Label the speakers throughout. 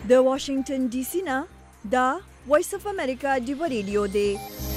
Speaker 1: د واشنگټن ډي سي نه دا وایس اف امریکا ډیو ریډیو دی.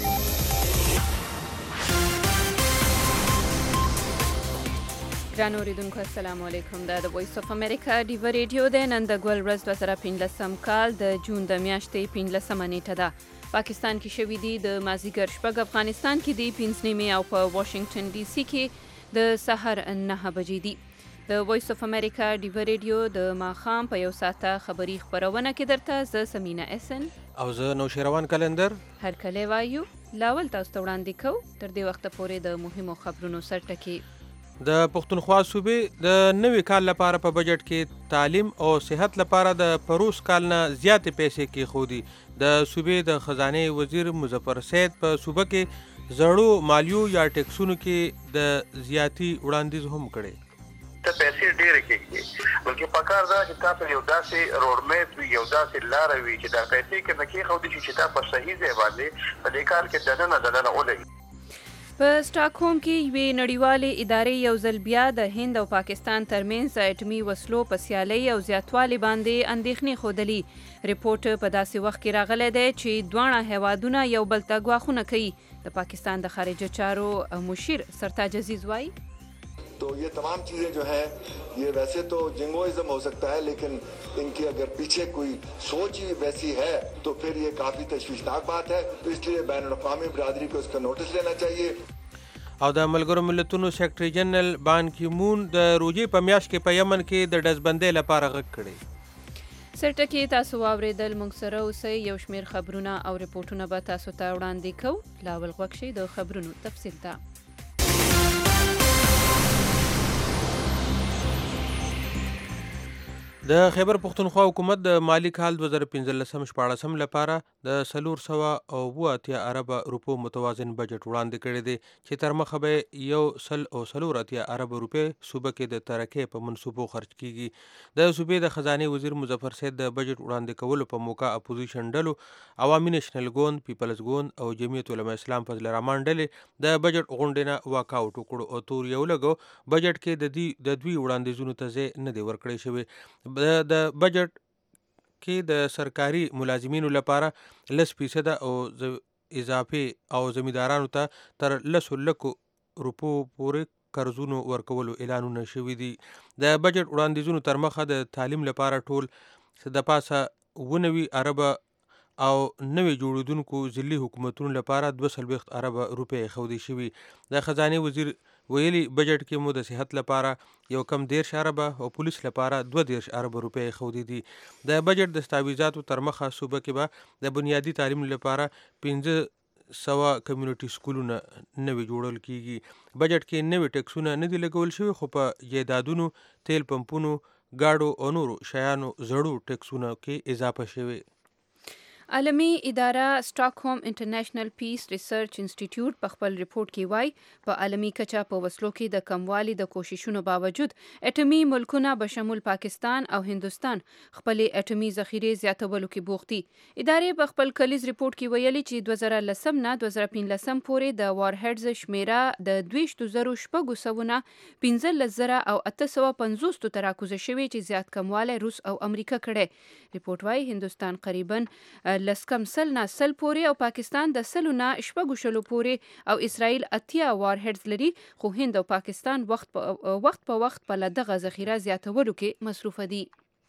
Speaker 2: ګرانو اوریدونکو السلام علیکم. دا د وایس اف امریکا ډیو ریډیو دی. نن د ګول ورځ 2015 کال د جون د میاشتې 15 نیټه ده. پاکستان کې شوې دي د مازیګر شپږ، افغانستان کې دي 5 نیمې او په واشنگټن ډي سي کې د سحر 9 بجې دي. د وایس اف امریکا ډیو ریډیو د ماښام په 1 ساعته خبری خبرونه کې درته زه سمینا اسن
Speaker 3: او زه نوشیروان کلندر
Speaker 2: هر کله وایو. لاول تاسو ته وړاندې کوو تر دې وخته پورې د مهمو خبرونو سرټکی.
Speaker 3: د پښتونخوا صوبې د نوي کال لپاره په بجټ کې تعلیم او صحت لپاره د پروس کال نه زیاتې پیسې کېښودي. د صوبې د خزانه وزیر مظفر سید په صوبه کې زړو مالیو یا ټیکسونو کې د زیاتی وړاندیز هم کړي.
Speaker 4: ته پیسې ډېرې کېږي بلکې پکار دا چې تاسو یو داسې روډ میپ وي، یو داسې لاره وي چې دا پیسې کې نه کېښودي چې تا په صحیح ځای باندې په دې کار کې دننه ولګي.
Speaker 2: په سټاکهولم کې یوې نړیوالې ادارې یو ځل بیا د هند او پاکستان ترمنځ اټومي وسلو په سیالۍ او زیاتوالي باندې اندېښنې ښودلي. ریپورټ په داسې وخت کې راغلی دی چې دواړه هیوادونه یو بل ته ګواښونه کوي. د پاکستان د خارجه چارو مشیر سرتاج عزیز وایي
Speaker 5: तो ये तमाम चीज़ें जो हैं ये वैसे तो जिंगोइज्म हो सकता है, लेकिन इनकी अगर पीछे कोई सोच ही वैसी है तो फिर ये काफ़ी तशवीशनाक बात है. तो इसलिए बैनुल-अक़वामी बिरादरी को इसका नोटिस लेना चाहिए.
Speaker 3: او د ملګرو ملتونو سیکرټری جنرال بان کی مون د روزي په میاشت کې په یمن کې د ډزبندۍ لپاره غږ کړی.
Speaker 2: سرټکی تاسو واوریدل. موږ سره اوسئ. یو شمیر خبرونه او ریپورټونه به تاسو ته وړاندې کوو. لاول غوږ شئ د خبرونو تفصیل ته.
Speaker 3: د خیبر پښتونخوا حکومت د مالی کال 2015-14 لپاره د 480 ارب روپو متوازن بجټ وړاندې کړی دی چې تر مخه به 140 ارب روپے صوبه کې د ترقۍ په منصوبو خرج کیږي. د صوبې د خزانه وزیر مظفر سید د بجټ وړاندې کولو په موقع اپوزیشن ډلو عوامي نېشنل ګوند، پیپلز ګوند او جمعیت علماء اسلام فضل الرحمن ډلې د بجټ غونډې نه واکاوټ وکړو او تور یو لګو بجټ کې د دوی وړاندیزونو ته ځای نه دی ورکړی شوی. د بجټ کې د سرکاري ملازمینو لپاره 10% او اضافي او زمیندارانو ته تر 10 لکو روپو پورې قرضونو ورکولو اعلانونه شوي دي. د بجټ وړاندیزونو تر مخه د تعلیم لپاره ټول د پاسه 90 ارب او نوې جوړیدونکو ځلي حکومتونو لپاره 240 ارب روپے خودي شوي. د خزانه وزیر ویلي بجټ کې مو د صحت لپاره یو کم 10 ارب او پولیس لپاره 2 ارب روپے خودي دي. د بجټ دستاویزاتو تر مخه صوبه کې به د بنیادی تعلیم لپاره 1500 کمیونټي سکولونه نوي جوړول کیږي. بجټ کې نوي ټیکسونه نه دي لګول شوي خو په جیدادونو، تیل پمپونو، گاډو او نورو شیانو زړو ټیکسونه کې اضافه شوي.
Speaker 2: عالمي اداره سټاکهولم انټرنیشنل پیس ریسرچ انسټیټیوټ په خپل ریپورت کې وایي په عالمي کچه په وسلو کې د کموالي د کوششونو باوجود اټومي ملکونه بشمول پاکستان او هندوستان خپل اټومي ذخیره زیاتولو کې بوخت دي. ادارې په خپل کلیز ریپورت کې ویلي چې 2010 نه 2015 پورې د وارهډز شمیره د 2,600 نه 15,000 او 850 ته راکوزه شوې چې زیات کموالی روس او امریکا کړي. ریپورت وایي هندوستان قریبا لسکم سل نه سل پورې او پاکستان د سلو نه 600 پورې او اسرائیل 80 وارهډز لري، خو هند او پاکستان وخت په وخت په لدغه ذخیره زیاتولو کې مصروفه دي.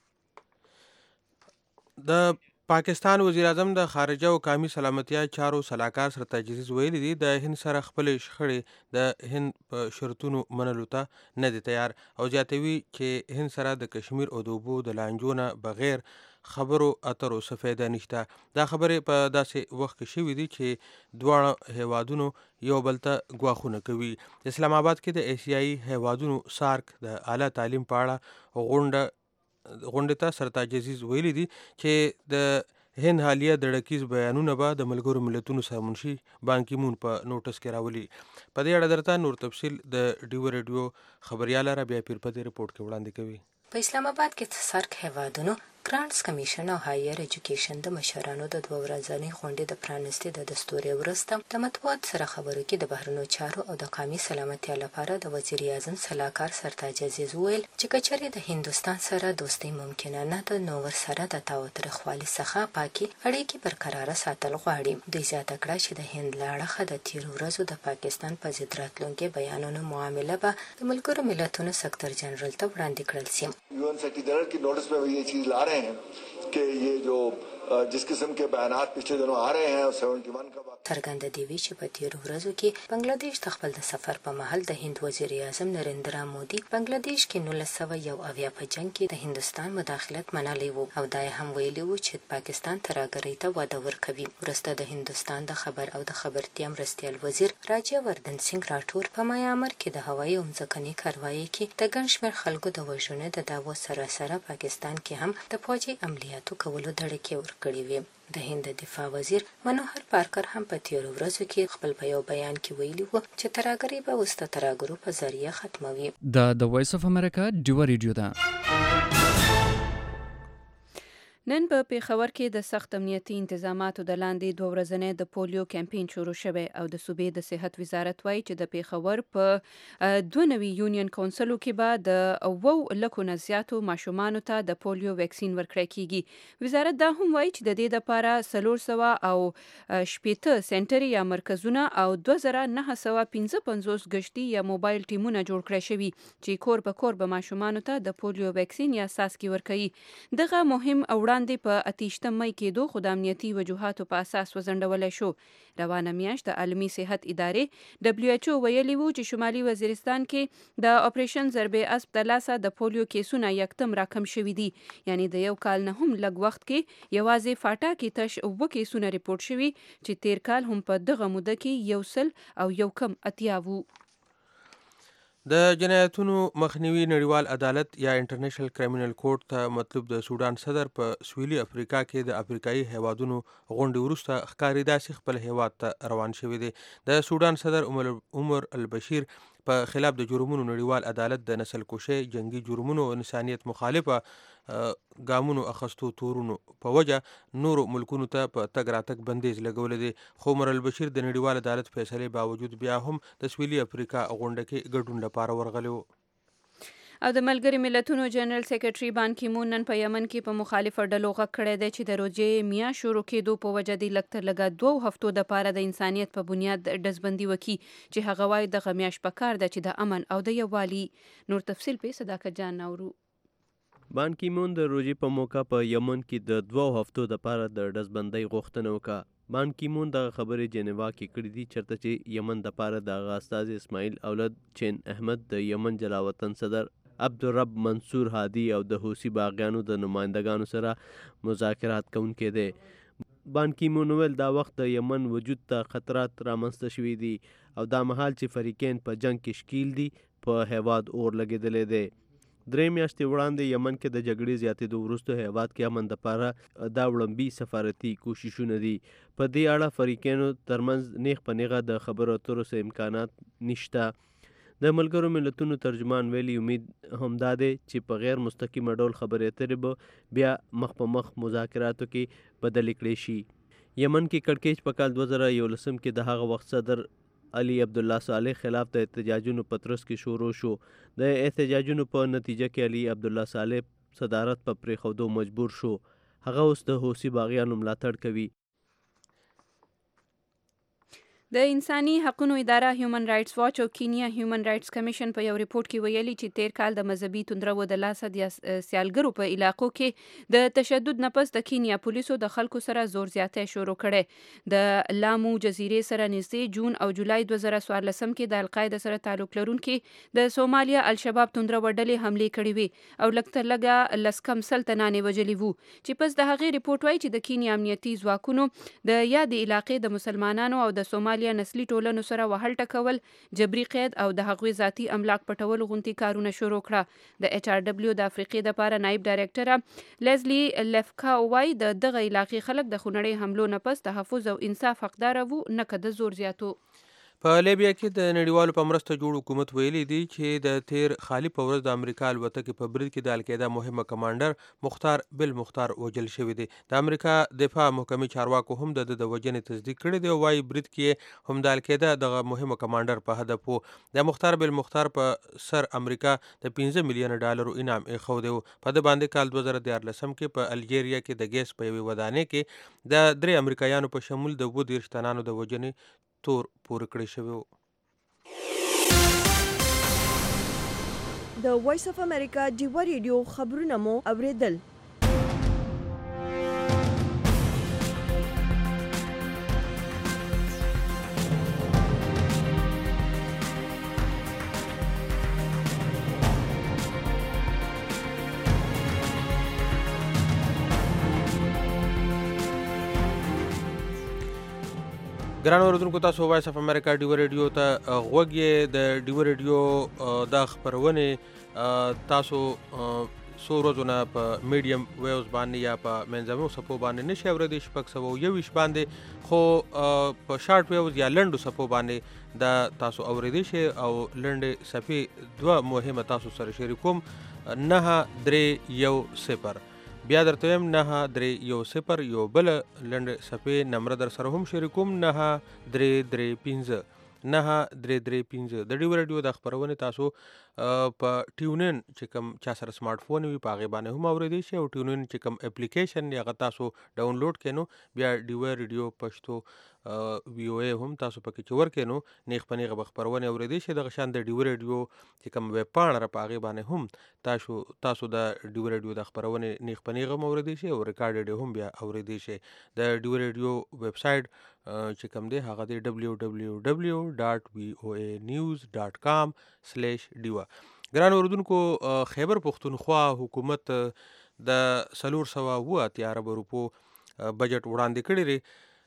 Speaker 3: د پاکستان وزیر اعظم د خارجه او قومي سلامتیا چارو سلاکار سرتاج عزیز ویلي دي د هند سره خپل شخړې د هند په شرطونو منلو ته نه دي تیار او زیاتوي چې هند سره د کشمیر او د اوبو د لانجو نه بغیر خبرو اترو څه فایده نشته. دا خبرې په داسې وخت کې شوي دي چې دواړه هیوادونو یو بل ته ګواښونه کوي. اسلام آباد کې د ایشیایي هیوادونو سارک د اعلی تعلیم په اړه غونډې ته سرتاج عزیز ویلي دي چې د هند حالیه د ډکیز بیانونه به د ملګرو ملتونو سرمنشي بان کی مون په نوټس کې راولي. په دې اړه درته نور تفصیل د ډیو ریډیو خبرياله رابعه پیر په دې ریپورت کې وړاندې کوي.
Speaker 6: په اسلام آباد کې سارک هیوادونو ګرانټس کمیشن او هایر ایجوکیشن د مشرانو د 2 ورځنۍ غونډې د پرانیستي د دستوري ورسته د مطبوعات سره خبرو کې د بهرنیو چارو او د قومي سلامتیا لپاره د وزیر اعظم صلاحکار سرتاج عزیز وویل چې کچري د هندستان سره دوستي ممکنه نه ده نو ورسره د تاوتریخوالي څخه پاکي اړیکې برقرار ساتل غواړي. دوی زیاته کړه چې د هند له اړخه د تیر ورځو د پاکستان په ضد راتلونکي بیانونو معامله به د ملګرو ملتونو سکرټر جنرال ته وړاندې کړل شي.
Speaker 5: यूएन सेक्रेटरी जनरल की नोटिस में ये चीज ला रहे हैं कि ये जो जिस किस्म के बयानात पिछले दिनों आ रहे हैं 71 का
Speaker 6: څرګنده دی چې په تیرو ورځو کې بنگلاديش د خپل د سفر په مهال د هند وزیر اعظم نریندرا مودي بنگلاديش کې 1901 په جنگ کې د هندستان مداخلت منلی وو او دا هم ویلي وو چې پاکستان ترهګرۍ ته وده ورکوي. وروسته د هندستان د خبر او د خبرتیا مرستیال وزیر راجیا وردن سنگ راټور په میامر کې د هوایي او ځمکني کاروایي کې د ګڼ شمېر خلکو د وژنې د دعوو سره پاکستان کې هم د فوجي عملیاتو کولو دړکې ورکړې وې. د هند دفاع وزیر منوهر پارکر هم په تیرو ورځو کې خپل په یو بیان کې ویلي وو چې ترهګري به اوس د ترهګرو په ذریعه ختموي.
Speaker 7: د وایس اف امریکا ډیو ریډیو ده.
Speaker 2: نن په پیښور کې د سخت امنیتي انتظاماتو د لاندې 2 ورځنۍ د پولیو کمپاین شروع شوی او د صوبې د صحت وزارت وایي چې د پیښور په 2 یونین کونسلو کې به د 9 لکو نه زیاتو ماشومانو ته د پولیو ویکسین ورکړی کیږي. وزارت دا هم وایي چې د دې لپاره 400 او 80 سنټري یا مرکزونه او 2955 گشتي یا موبایل ټیمونه جوړ کړی شوي چې کور په کور به ماشومانو ته د پولیو ویکسین یا ساسکي ورکوي. دغه مهم وړاندې په 28 مې کېدو خو د امنیتي وجوهاتو په اساس وځنډولی شو. روانه میاشت د عالمي صحت ادارې WHO ویلي وو چې شمالي وزیرستان کې د اپریشن ضربې اسب د لاسه د پولیو کیسونه یکتم راکم شوي دي. یعنی د یو کال نه هم لږ وخت کې یوازې فاټا کې تش 2 کیسونه ریپورت شوي چې تیر کال هم په دغه موده کې 100 او یو کم اتیا وو.
Speaker 3: د جنایتونو مخنیوي نړیوال عدالت یا انټرنیشنل کرایمینل کورټ ته مطلوب د سودان صدر په سویلي افریقا کې د افریقایي هیوادونو غونډې وروسته ښکاري داسې خپل هیواد ته روان شوی دی. د سودان صدر عمر البشیر په خلاف د جرمونو نړیوال عدالت د نسل کشۍ، جنگي جرمونو او انسانیت مخالفه ګامونو اخستو تورونو په وجه نورو ملکونو ته په تګ راتګ بندیز لګولی دی. خو عمر البشیر د نړیوال عدالت فیصلې باوجود بیا هم د سویلي افریقا غونډه کې ګډون لپاره ورغلی و.
Speaker 2: او د ملګري ملتونو جنرال سیکرټري بان کی مون نن په یمن کې په مخالفه ډلو غږ کړی دی چې د روژې میا شروع کېدو په وجه د لږ تر لږه 2 هفتو دپاره د انسانیت په بنیاد ډزبندي وکړي چې هغه وایي دغه میاشت پکار ده چې د امن او د یووالي. نور تفصیل په صداقت جان نورو.
Speaker 8: بان کی مون د روژې په موقع په یمن کې د 2 هفتو دپاره د ډزبندۍ غوښتنه وکړه. بان کی مون دغه خبرې جنیوا کې کړې دي چېرته چې یمن دپاره د هغه استازي اسماعیل اولد چین احمد، د یمن جلاوطن صدر عبدالرب منصور هادي او د حوثي باغیانو د نمایندګانو سره مذاکرات کوونکی دی. بان کی مون ویل دا وخت د یمن وجود ته خطرات رامنځته شوي دي او دا مهال چې فریقین په جنگ کې شکیل دي په هیواد اور لګېدلی دی. 3 میاشتې وړاندې یمن کې د جګړې زیاتېدو وروسته هیواد کې امن دپاره دا وړاندې سفارتي کوششونه دي. په دې اړه فریقینو ترمنځ نیغ په نیغه د خبرو اترو څه امکانات نشته. د ملګرو ملتونو ترجمان ویلي امید همدا دی چې په غیر مستقیمه ډول خبرې اترې به بیا مخ په مخ مذاکراتو کې بدلې کړې شي. یمن کې کړکېچ په کال 2011 کې د هغه وخت صدر علي عبدالله صالح خلاف د احتجاجونو په ترڅ کې شروع شو. د احتجاجونو په نتیجه کې علي عبدالله صالح صدارت په پرېښودو مجبور شو. هغه اوس د حوثي باغیانو ملاتړ کوي.
Speaker 2: د انساني حقوقو اداره هیومن رائټس واچ او کینیا هیومن رائټس کمیشن په یو ریپورت کې ویلي چې تیر کال د مذهبي توندرو د لاسه د سیالګرو په علاقو کې د تشدد نه پس د کینیا پولیسو د خلکو سره زور زیاتی شروع کړي. د لامو جزیرې سره نږدې جون او جولای 2014 کې د القاعده سره تعلق لرونکي د سومالیا الشباب توندرو ډلې حمله کړې وي او لږ تر لږه لسکم سلطنانې وجلي وو چې پس د هغې ریپورت وایي چې د کینیا امنیتي ځواکونو د یادې علاقې د مسلمانانو او د سومالیا نسلی ټولنو سره وهل ټکول، جبري قید او د هغوی ذاتي املاک پټول غونتي کارونه شروع کړه. د HRW د افریقې دپاره نایب ډایرکټره لیزلی لفکا وایي د دغه علاقې خلک د خونړۍ حملو نه پس تحفظ او انصاف حقدار وو نه که د زور زیاتو.
Speaker 3: په لیبیا کې د نړیوالو په مرسته جوړ حکومت ویلي دی چې د تیر خالی په ورځ د امریکا الوتکې په برید کې د القاعده مهمه کمانډر مختار بل مختار وژل شوی دی. د امریکا دفاع محکمې چارواکو هم د وژنې تصدیق کړی دی او وايي برید کې هم د القاعده دغه مهمه کمانډر په هدف وو. د مختار بل مختار په سر امریکا د 15 میلیون ډالرو انعام ایښودی و. په د باندې کال 2014 کې په الجیریا کې د ګیس په یوې ودانۍ کې د 3 امریکایانو په شمول د 22 تنانو د وژنې تور پورې کړی شوی و.
Speaker 1: د وایس اف امریکا ډیوا ریډیو خبرونه مو اوریدل.
Speaker 3: ګران اوریدونکو تاسو وایس اف امریکا ډیوا ریډیو ته غوږ یې. د ډیوا ریډیو دا خپرونې تاسو څو ورځو نه په میډیم ویوز باندې یا په منځنیو څپو باندې نشئ اوریدی 621 باندې، خو په شارټ ویوز یا لنډو څپو باندې دا تاسو اوریدی شئ. او لنډې څپې دوه مهمه تاسو سره شریکوم 9310 بیا درته وایم 9310 یو بل لنډ څپې نمبر در سره هم شریکوم 9335 9335. د ډیوا ریډیو د خپرونې تاسو په ټیونین چې کوم چا سره سمارټ فون وي په هغې باندې هم اوریدی شئ، او ټیونین چې کوم اپلیکیشن دی هغه تاسو ډاونلوډ کړئ نو بیا ډیوا ریډیو پښتو وی او ای هم تاسو پکې چې ورکړئ نو نیغ په نیغه به خپرونې اوریدی شئ. دغه شان د ډیوا ریډیو چې کوم ویب پاڼه ده په هغې باندې هم تاسو د ډیوا ریډیو د خپرونې نیغ په نیغه هم اوریدی شئ او ریکارډډ هم بیا اوریدی شئ. د ډیوا ریډیو ویب سایټ چې کوم دی هغه دی www.voanews.com/diva. ګران اوریدونکو خیبر پښتونخوا حکومت د 480 ارب روپو بجټ وړاندې کړی دی.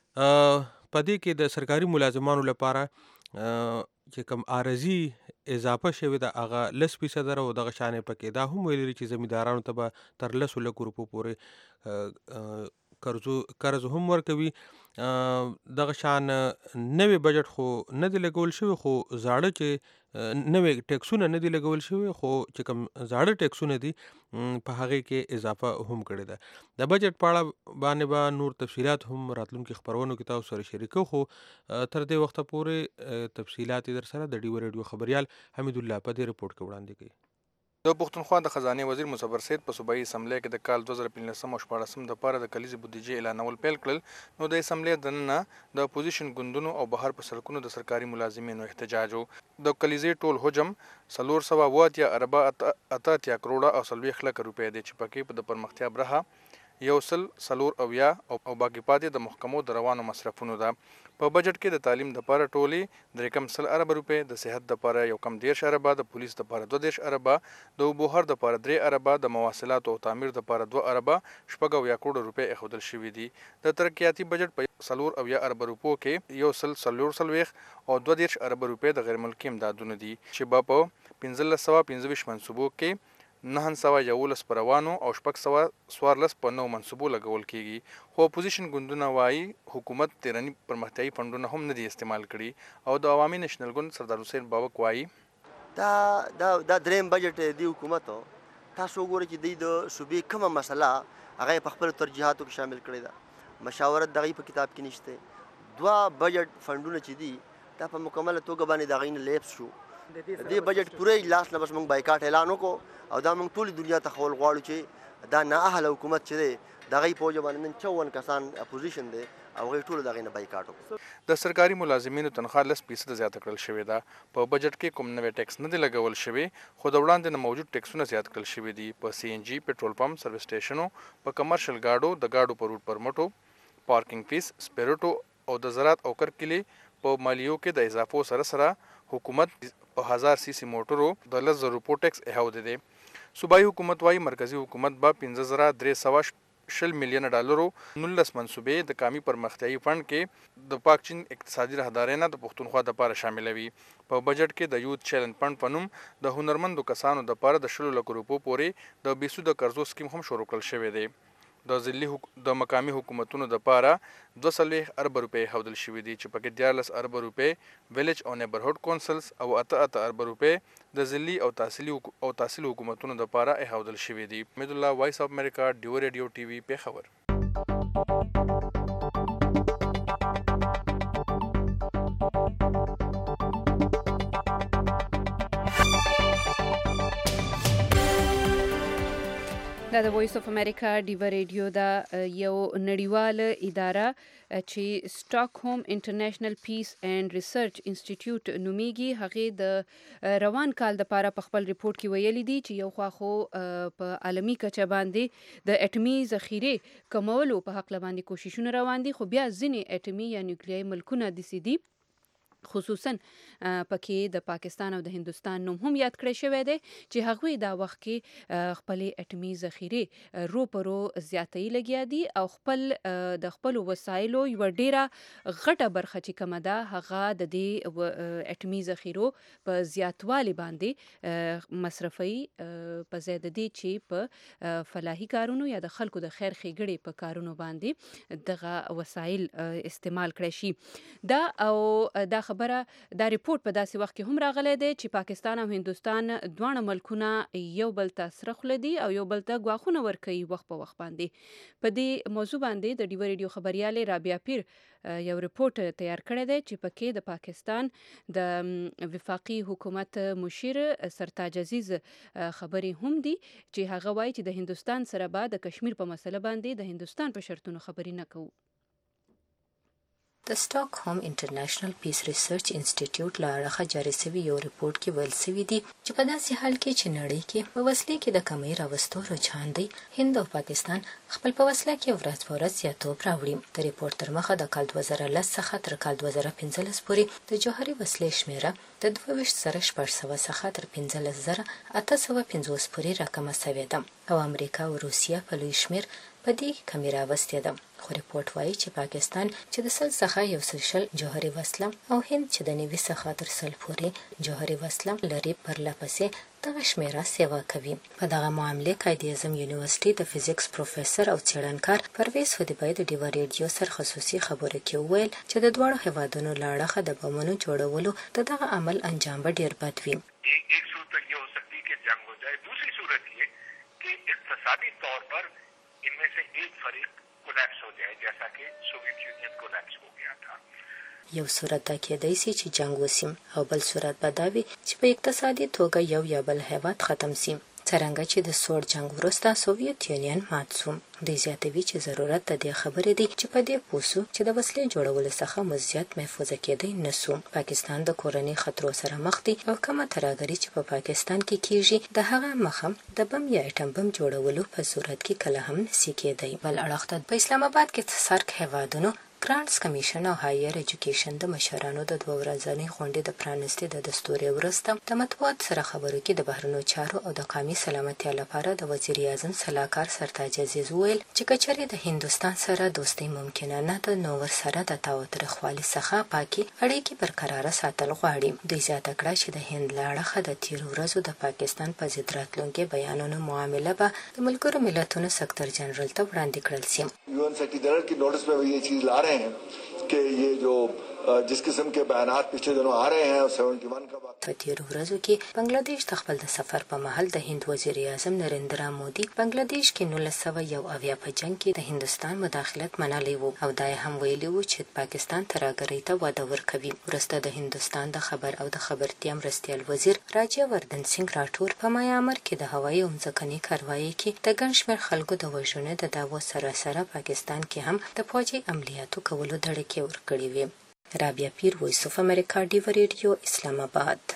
Speaker 3: په دې کې د سرکاري ملازمانو لپاره چې کوم عارضي اضافه شوې ده هغه 10% او دغه شانې پکې دا هم ویلي چې زمیندارانو ته به تر 10 لکو روپو پورې قرض هم ورکوي. دغه شان نوی بجټ خو نه دی لګول شوی، خو زاړه چې نوی ټیکسونه نه دی لګول شوی، خو چې کوم زاړه ټیکسونه دي په هغې کې اضافه هم کړې ده. د بجټ په اړه باندې به نور تفصیلات هم راتلونکي خپرونو کې تاسو سره شریکو، خو تر دې وخته پورې تفصیلات در سره د ډیوا ریډیو خبریال حمید الله په دې رپورټ کې وړاندې کوي.
Speaker 9: د پښتونخوا د خزانه وزیر مصور سید په صوبایي اسمبلی کې د کال 2015 او 14 لپاره د کلیزې بودیجې اعلانول پیل کړل. نو د اسمبلی دننه د اپوزیشن ګوندونو او بهر په سړکونو د سرکاري ملازمینو احتجاج وو. د کلیزې ټول حجم 480 ارب 88 کروڑه او 40 لک روپۍ دی چې پکې د پرمختیا برخه 140 او باقی پاتې د محکمو د روانو مصرفونو ده. په بجټ کې د تعلیم د لپاره ټولې 3 ارب روپۍ، د صحت د لپاره 1.13 ارب، د پولیس د لپاره 2.13 ارب، د اوبوهر د لپاره 3 ارب، د مواصلات او تعمیر د لپاره 2 ارب 80 کروڑ روپۍ اخودل شوې دي. د ترقیاتي بجټ په 4 ارب روپو کې 140 او 2.13 ارب روپۍ د غیر ملکي امدادونه دي چې په 1525 منصوبو کې 911 پر روانو او 614 په نو منصوبو لګول کیږي. خو اپوزیشن ګوندونه وایي حکومت تیرنی پرمختیایي فندونه هم نه دي استعمال کړي. او د عوامي نېشنل ګوند سردار حسین بابک وایي
Speaker 10: دا دریم بجټ دی حکومت تاسو وګورئ چې د صوبې کومه مسله هغه په خپل ترجیحاتو کې شامل کړی ده. مشاورت دغه په کتاب کې نشته. دوه بجټ فندونه چې دي دا په مکمله توګه باندې دغه نه لیپس شو. دې بجټ پوره اجلاس نه بس موږ بایکاټ اعلان وکړو او دا موږ ټول دنیا ته خول غواړو چې دا نه اهله حکومت چې دی دغه په وجه باندې نن 54 کسان اپوزیشن دی او هغوی ټول دغه نه بایکاټ وکړو.
Speaker 9: د سرکاري ملازمینو تنخواه 10% زیاته کړل شوې ده. په بجټ کې کوم نوی ټیکس نه دی لګول شوی، خو د وړاندې نه موجود ټیکسونه زیات کړل شوي دي. په سی ان جی، پټرول پمپ، سروس سټیشنو، په کمرشل گاډو، د گاډو په روټ پرمټو، پارکینګ فیس، سپیرټو او د زراعت او کرکلي په مالیو کې د اضافو سره حکومت په 1000 سی سی موټرو د 10,000 روپو ټیکس ایښودی دی. صوبایي حکومت وايي مرکزی حکومت به 15,320 میلیون ډالرو 19 منصوبې د قومي پرمختیایي فند کې د پاک چین اقتصادي راهدارۍ نه د پښتونخوا لپاره شاملوي. په بجټ کې د یوت چیلنج فند په نوم د هنرمندو کسانو لپاره د 10 لک روپو پورې د بیسود قرضو سکیم هم شروع کړل شوی دی. د مقامی حکومتونو د پاره 2 ارب روپۍ هودل شوې دي چې پکې 14 ارب روپۍ ویلیج او نیبرهود کونسلز او 8 ارب روپۍ د ضلعي او تحصیلي حکومتونو د پاره هودل شوې دي. امید الله، وایس اف امریکا، ډیو ریډیو ټي وي، پیښور.
Speaker 2: دا د وایس اف امریکا ډیو ریډیو دا یو نړیواله اداره چې سټاکهوم انټرنیشنل پیس اینڈ ریسرچ انسټیټیوټ نومیږي، هغې د روان کال دپاره په خپل ریپورټ کې ویلي دي چې یو خوا خو په عالمي کچه باندې د اټمي ذخیرې کمولو په هکله باندې کوششونه روان دي، خو بیا ځینې اټمي یا نیوکلیایي ملکونه داسې دي خصوصا پکې د پاکستان او د هندوستان نوم هم یاد کړی شوی دی چې هغوی دا وخت کې خپلې اټمي ذخیرې رو په رو زیاتوي لګیا دي او د خپلو وسایلو یوه ډیره غټه برخه چې کومه ده هغه د دې اټمي ذخیرو په زیاتوالي باندې مصرفوي په ځای د دې چې په فلاحي کارونو یا د خلکو د خیر ښېګړې په کارونو باندې دغه وسایل استعمال کړی شي. دا خبره دا ریپورت په داسې وخت کې هم راغلی دی چې پاکستان او هندوستان دواړه ملکونه یو بل ته سره خوله دي او یو بل ته ګواښونه ورکوي وخت په وخت باندې. په دې موضوع باندې د ډیو ریډیو خبریالې رابعه پیر یو ریپورت تیار کړی دی چې پکې د پاکستان د وفاقي حکومت مشیر سرتاج عزیز خبرې هم دي چې هغه وایي چې د هندوستان سره به د کشمیر په مسله باندې د هندوستان په شرطونو خبرې نه کوو.
Speaker 6: د سټاکهوم انټرنیشنل پیس ریسرچ انسټیټیوټ له اړخه جاري شوي یو ریپورت کې ویل شوي دي چې په داسې حال کې چې نړۍ کې په وسلې کې د کمۍ راوستو رجحان دی، هند او پاکستان خپل په وسله کې ورځ په ورځ زیاتوب راوړي. د ریپورت تر مخه د کال 2010 څخه تر کال 2015 پورې د جوهري وسلې شمیره د 22,600 څخه تر 15,850 پورې راکمه شوې ده او امریکا او روسیه په لوی شمیر په دې کمې راوستې ده. خو ریپورت وایي چې پاکستان چې د 100 څخه 100 جوهري وسله او هند چې د 90 څخه تر 100 پورې جوهري وسله لري پرله پسې دغه شمیره سیوا کوي. په دغه معاملې قائد اعظم یونیورسيټي د فزیکس پروفیسور او څېړنکار پرویز هدیبای د ډیو ریډیو سره خصوصي خبرو کې وویل چې د دواړو هیوادونو له اړخه د بمونو جوړولو دغه عمل انجام به ډیر بد وي.
Speaker 11: एक सूरत ये हो सकती है कि जंग हो जाए, दूसरी सूरत ये कि इक्तिसादी तौर पर इनमें से एक फरीक कोलैप्स हो जाए जैसा कि सोवियत यूनियन कोलैप्स हो गया था.
Speaker 6: یو صورت دا کېدای شي چې جنگ وسیم او بل صورت به دا وي چې په اقتصادي توګه یو یا بل هیواد ختم سي، څرنګه چې د سوړ جنگ وروسته سوویت یونین مات شو. دوی زیاتوي چې ضرورت د دې خبرې دی چې په دې پوه شو چې د وسلې جوړولو څخه مزیات محفوظه کېدی نه سو. پاکستان د کورنۍ خطرو سره مخ دی او کومه ترهګري چې په پاکستان کې کیږي د هغه مخه د بم یا اټم بم جوړولو په صورت کې کله هم نشي کېدی. بل اړخ ته په اسلام آباد کې سرک هیوادونو ګرانټس کمیشن او هایر ایجوکیشن د مشرانو د 2 ورځنۍ غونډې د پرانستې د دستوري وروسته د مطبوعات سره خبرو کې د بهرنیو چارو او د قومي سلامتیا لپاره د وزیر اعظم صلاحکار سرتاج عزیز وویل چې کچري د هندوستان سره دوستي ممکنه نه ده، نو ورسره د تاوتریخوالي څخه پاکي اړیکې برقراره ساتل غواړي. دوی زیاته کړه چې د هند له اړخه د تیر ورځو د پاکستان په ضد راتلونکي بیانونو معامله به د ملګرو ملتونو سکرټر جنرال ته وړاندې کړل شي.
Speaker 5: यूएन सेक्रेटरी जनरल की नोटिस में ये चीज ला रहे हैं कि ये जो जिस किस्म के बयानात पिछले दिनों आ रहे हैं 71 का
Speaker 6: په تیرو ورځو کې بنگلاديش د خپل د سفر په مهال د هند وزیر اعظم نریندرا مودي بنگلاديش کې 1901 په جنگ کې د هندستان مداخلت منلی وو او دا هم ویلي وو چې پاکستان ترهګرۍ ته وده ورکوي. وروسته د هندستان د خبر او د خبرتیا مرستیال وزیر راجیا وردن سنگ راټور په میامر کې د هوایي او ځمکني کاروایی کې د ګڼ شمېر خلکو د وژنې د دعوو سره سره پاکستان کې هم د فوجي عملیاتو کولو دړکې ورکړې وې. رابعه پیر، وایس اف امریکا، ډیو ریډیو، اسلام آباد.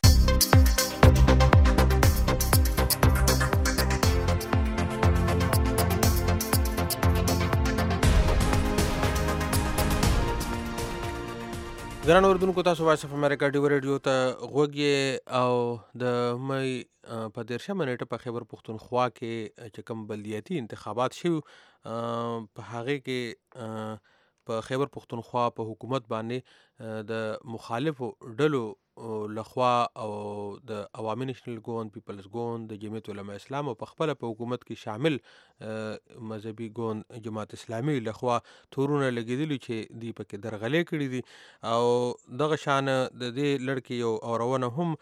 Speaker 3: ګران اوردونکو، تاسو وایس اف امریکا ډیو ریډیو ته غوږ یې او د مئی په 13 نیټه په خیبر پښتونخوا کې چې کوم بلدیاتي انتخابات شوي په هغې کې په خیبر پختونخوا په حکومت باندې د مخالفو ډلو لخوا او د عوامي نېشنل ګوند، پیپلز ګوند، د جمعیت علماء اسلام او په خپل په حکومت کې شامل مذهبي ګوند جماعت اسلامي لخوا تورونه لګېدلي چې دی پکې درغلې کړي دي او دغه شان د دې لړکې یو اورونه هم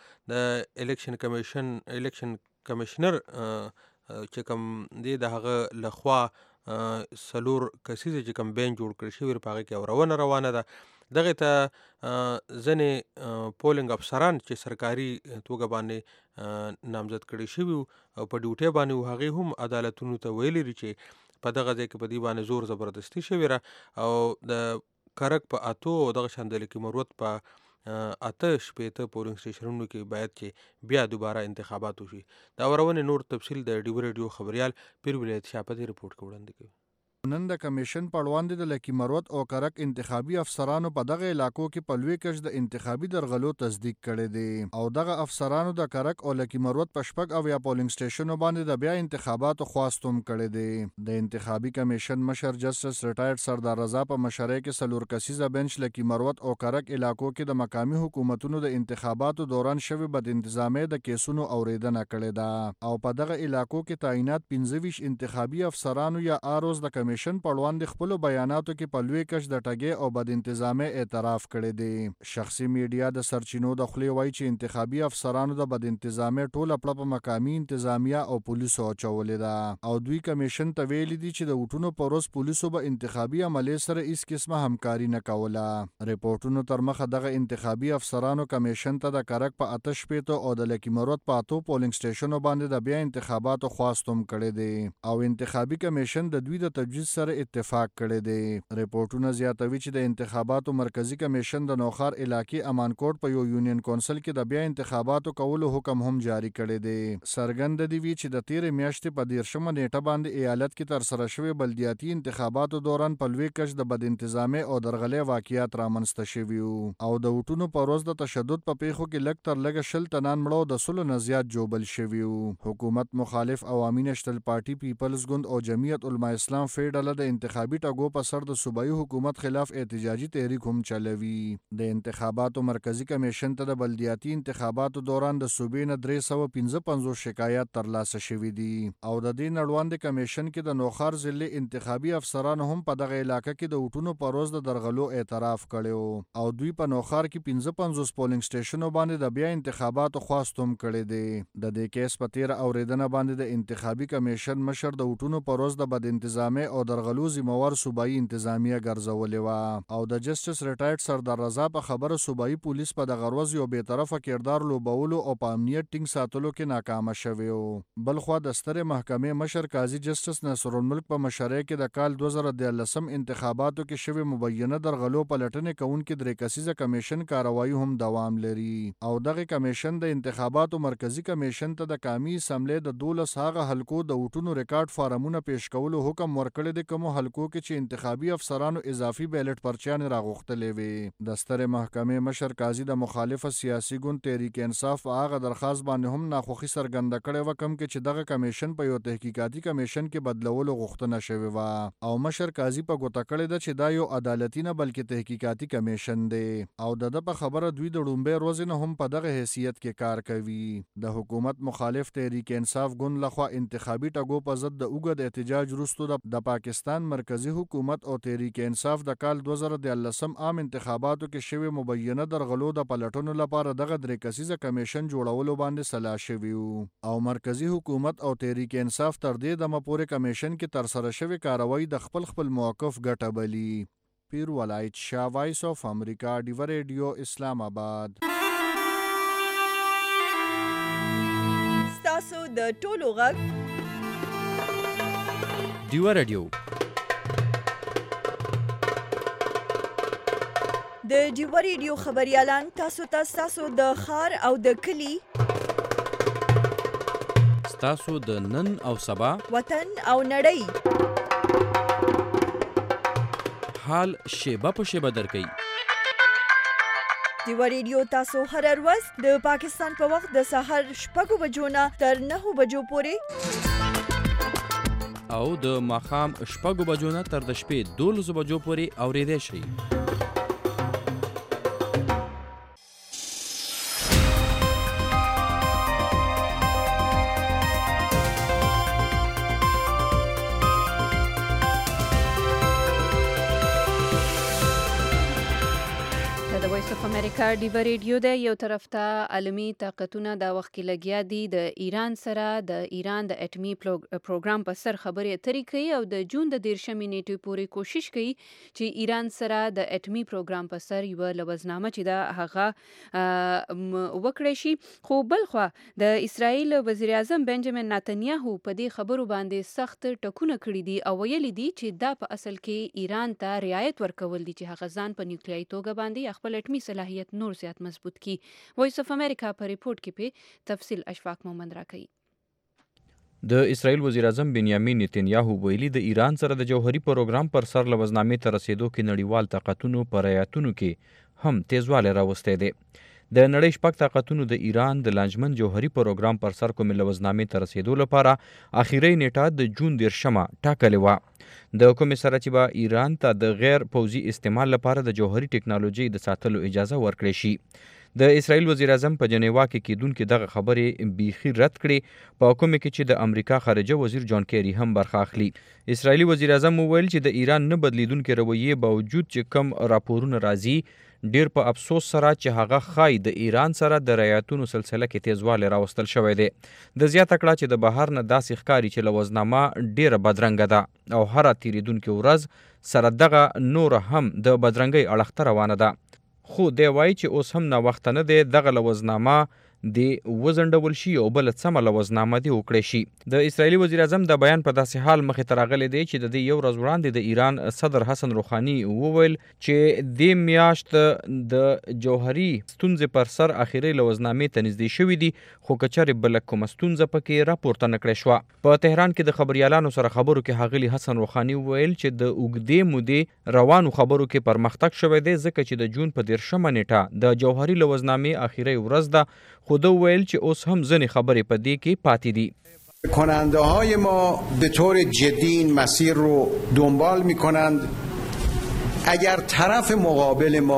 Speaker 3: د الیکشن کمشنر چې کوم دی د هغه لخوا سلور کسیزه چې کوم بین جوړ کړی شوی په هغه کې اورونه روانه ده. دغه ته ځنې پولینګ افسران چې سرکاري توګه باندې نامزد کړي شوي او په ډیوټي باندې هغه هم عدالتونو ته ویلي چې په دغه ځای کې په دې باندې زور زبردستی شوی را او د کرک په اتو او دغه شان د لیکي مروت په آتش پېته پولینګ سټیشنونو کې باید چې بیا دوباره انتخابات وشي. دا ورونه نور تفصیل د ډیو ریډیو خبريال پیر ولایت شاپدي رپورټ کوړاندې کوي.
Speaker 12: نن د کمیشن په وړاندې د لکی مروت او کرک انتخابي افسرانو په دغه علاقو کې په لوی کچ د انتخابي درغلو تصدیق کړي دي او دغه افسرانو د کرک او لکی مروت په شپږ او یا پولینګ سټیشنونو باندې د بیا انتخاباتو خواستوم کړي دي. د انتخابي کمیشن مشر جسټس ریټایرډ سردار رضا په مشرۍ کې سلور کسیزه بنچ لکی مروت او کرک علاقو کې د مقامی حکومتونو د انتخاباتو دوران شوی بد انتظامي د کیسونو اوریدنه کړې ده او په دغه علاقو کې تعینات 25 انتخابي افسرانو یا آروز د کمیشن په وړاندې خپل بیاناتو کې په لوی کچ د ټګي او بد انتظامي اعتراف کړی دی. شخصي میډیا د سرچینو د خولې وایي چې انتخابي افسرانو د بد انتظامي ټوله پړه په مقامی انتظامیه او پولیسو اچولې ده او دوی کمیشن ته ویلي دي چې د وټونو په ورځ پولیسو به انتخابي عملیې سره هیڅ قسمه همکاري نه کوله. ریپورتونو تر مخه دغه انتخابي افسرانو کمیشن ته د کرک په آتش پېته او د لکی مروت په اتو پولینګ سټیشنونو باندې د بیا انتخاباتو خواستوم کړی دی او انتخابي کمیشن د دوی د تجویز سره اتفاق کړی دی. ریپورتونه زیاتوي چې د انتخاباتو مرکزی کمیشن د نوخار علاقې امانکوټ په یو یونین کونسل کې د بیا انتخاباتو کولو حکم هم جاری کړی دی. څرګنده دی چې د تیرې میاشتې په 13 نیټه باندې ایالت کې تر سره شوی بلدیاتي انتخاباتو دوران په لوی کچ د بد انتظامي او درغلې واقعیات رامنځته شوي او د وټونو په ورځ د تشدد په پیښو کې لږ تر لږه 10 تنان مړو د 100 نه زیات جوبل شوي. حکومت مخالف عوامي نېشنل پارټي پیپلز ګوند او جمعیت علماء اسلام فیډل د انتخابي ټاګو په سر د صوبایي حکومت خلاف احتجاجي تحریک هم چلوي. د انتخاباتو مرکزی کمیشن ته د بلدیاتي انتخاباتو دوران د صوبې نه 355 شکایات ترلاسه شوي دي او د دې نړوند کمیشن کې د نوخار ضلع انتخابي افسرانو هم په دغه علاقې کې د وټونو په ورځ د درغلو اعتراف کړو او دوی په نوخار کې 55 پولینګ سټیشنونو باندې د بیا انتخاباتو خواستوم کړي دي. د دې کیس په تیر اوریدنه باندې د انتخابي کمیشن مشر د وټونو په ورځ د بد انتظامي او درغلو ذمہوار صوبایي انتظامیه ګرځولې و او د جسټس ریټایرډ سردار رضا په خبره صوبایي پولیس په دغه ورځ یو بې طرفه کردار لوبولو او په امنیت ټینګ ساتلو کې ناکامه شوی و. بلخوا د سترې محکمې مشر قاضي جسټس نصر الملک په مشرۍ کې د کال 2013 انتخاباتو کې شوی مبینه درغلو په لټنې کوونکې درې کسیزه کمیشن کاروایی هم دوام لري او دغه کمیشن د انتخاباتو مرکزی کمیشن ته د قومي اسمبلی د 12 هغه حلقو د وټونو ریکارډ فارمونه پیش کولو حکم ورکړی د کوم حلقو کې چې انتخابي افسرانو اضافي بیلټ پرچیان راغوښتلې وي. د سترې محکمې مشر قاضي د مخالفه سیاسي ګوند تحریک انصاف هغه درخواست باندې هم ناخوښي څرګنده کړې و کوم کې چې دغه کمیشن په یو تحقیقاتي کمیشن کې بدلولو غوښتنه شوې و او مشر قاضي په ګوته کړې ده چې دا یو عدالتي نه بلکې تحقیقاتي کمیشن دی او د په خبره دوی د ډومبې ورځې نه هم په دغه حیثیت کې کار کوي. د حکومت مخالف تحریک انصاف ګوند لخوا انتخابي ټاګو په ضد د اوږد احتجاج وروسته د پاکستان مرکزی حکومت او تحریک انصاف د کال 2013 عام انتخاباتو کې شوی مبینه درغلو د پلټونو لپاره دغه درې کسیزه کمیشن جوړولو باندې سلا شوی او مرکزی حکومت او تحریک انصاف تر دې دمه پورې کمیشن کې تر سره شوی کاروایی د خپل موقف ګټه بلی. پیر ولایت شاه، وایس اف امریکا، ډیو ریډیو، اسلام آباد.
Speaker 1: ستاسو د ټولو غږ
Speaker 7: ډیو ریډیو
Speaker 1: د ډیو ریډیو خبريالان تاسو د ښار او د کلی
Speaker 7: تاسو د نن او سبا
Speaker 1: وطن او نړۍ
Speaker 7: حال شیبه په شیبه درکې.
Speaker 1: ډیو ریډیو تاسو هر ورځ د پاکستان په وخت د سهار 6 بجو نه تر 9 بجو پورې
Speaker 7: او د ماښام 6 بجو نه تر د شپې 12 بجو پورې اورېدای شئ.
Speaker 2: امریکا ډیو ریډیو د یو طرف ته عالمي طاقتونه دا وخت کې لګیا دي د ایران سره د ایران د اټمی پروګرام په سر خبرې اترې کوي او د جون د 13 نیټې پورې کوشش کوي چې ایران سره د اټمی پروګرام په سر یو لوزنامه چې دا هغه وکړي شي. خو بلخوا د اسرائیل وزیر اعظم بنجامین نتنیاهو په دې خبرو باندې سخت ټکونه کړي دي او ویلي دي چې دا په اصل کې ایران ته رعایت ورکول دي چې هغه ځان په نیوکلیایي توګه باندې خپل اټمی صلاحیت نور زیات مضبوط کی. وایس اف امریکا په ریپورت کې په تفصیل اشفاق مومند راکړي.
Speaker 7: د اسرائیل وزیر اعظم بنیامین نتنیاهو ویلي د ایران سره د جوهري پروګرام پر سر لوزنامې ته رسیدو کې نړیوال طاقتونو پر رعایتونو کې هم تیزوالی راوستی دی. د نړۍ شپږ طاقتونو د ایران د لانجمن جوهري پروګرام پر سر کومې لوزنامې ته رسیدو لپاره اخیری نیټه د جون 13 ټاکلې وه. د کومې سره چې به ایران ته د غیر پوځي استعمال لپاره د جوهري ټکنالوژي د ساتلو اجازه ورکړي شي. د اسرائیل وزیر اعظم په جنیوا کې کیدونکې دغه خبرې بیخي رد کړي، په کومه کې چې د امریکا خارجه وزیر جان کیری هم برخه اخلي. اسرائیلي وزیر اعظم وویل چې د ایران نه بدلیدونکې رویې باوجود چې کم راپورونه راځي، ډیر په افسوس سره چې هغه خای د ایران سره د رعایتونو سلسله کې تیزوالی راوستل شوی دی. د زیاته کړه چې د بهر نه داسې ښکاري چې لوزنامه ډیره بدرنګه ده او هره تیریدونکې ورځ سره دغه نور هم د بدرنګۍ اړخ ته روانه ده. خو دی وایي چې اوس هم ناوخته نه دی دغه لوزنامه د وزنډول شي او بل سمه لوزنامه دی وکړی شي. د اسرائیلي وزیر اعظم د بیان په داسې حال مخې ته راغلی دی چې د دې یو ورځ وړاندې د ایران صدر حسن روحاني وویل چې د میاشت د جوهري ستونزې پر سر اخیری لوزنامې ته نږدې شوي دي، خو که چېرې بله کومه ستونزه پکې راپورته نه کړې شوه. په تهران کې د خبریالانو سره خبرو کې ښاغلي حسن روحاني وویل چې د اوږدې مودې روانو خبرو کې پرمختګ شوی دی، ځکه چې د جون په 13 نیټه د جوهري لوزنامې اخیری ورځ ده. خود ویل چې اوس هم ځینې خبرې په دې کې پاتې دي.
Speaker 13: کننده های ما به طور جدی این مسیر رو دنبال میکنند. اگر طرف مقابل ما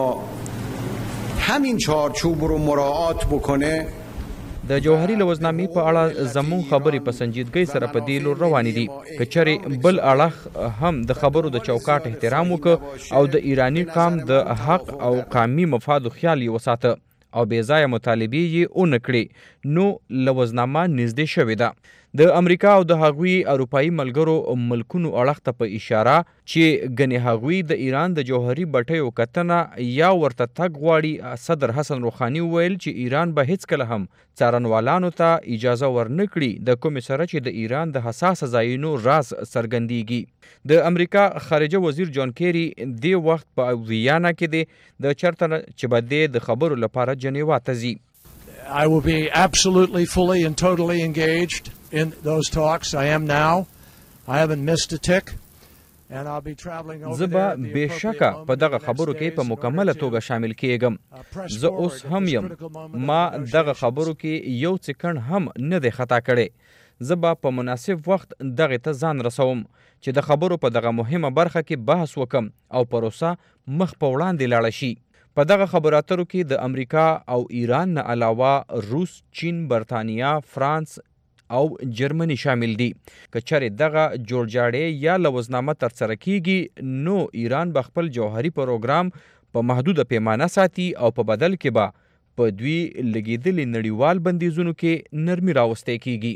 Speaker 13: همین چارچوب رو مراعات بکنه،
Speaker 7: د جوهري لوزنامې په اړه زمون خبرې په سنجیدګۍ سره په دې لور روانې دي. که چېرې بل اړخ هم د خبرو د چوکاټ احترام وکړه او د ایرانی قام د حق او قومي مفادو خیال یې وساته او بې ځایه مطالبې یې ونه کړې، نو لوزنامه نږدې شوې ده. د امریکا او د هغوی اروپایي ملګرو ملکونو اړخ ته په اشاره چې ګنې هغوی د ایران د جوهري بټیو کتنه یا ورته تګ غواړي، صدر حسن روحاني وویل چې ایران به هیڅکله هم څارنوالانو ته اجازه ورنه کړي، د کومې سره چې د ایران د حساسه ځایونو راز څرګندیږي. د امریکا خارجه وزیر جان کیری دې وخت په ویانا کې دی، د چرته چې به دی د خبرو لپاره جنیوا ته ځي.
Speaker 14: I will be absolutely, fully and totally engaged in those talks. I am now. I haven't missed a tick. And I'll be traveling over there.
Speaker 7: زه به بېشکه په دغه خبرو کې په مکمله توګه شامل کېږم. زه اوس هم یم. ما دغه خبرو کې یو سکند هم نه دی خطا کړی. زه به په مناسب وخت دغه ته ځان رسوم چې د خبرو په دغه مهمه برخه کې بحث وکم او پروسه مخ په وړاندې لاړه شي. په دغه خبرو اترو کې د امریکا او ایران نه علاوه روس، چین، برطانیا، فرانس او جرمني شامل دي. که چېرې دغه جوړجاړی یا لوزنامه ترسره کیږي، نو ایران به خپل جوهري پروګرام په محدوده پیمانه ساتي او په بدل کې به په دوی لګېدلي نړیوال بندیزونو کې نرمي راوستی کیږي.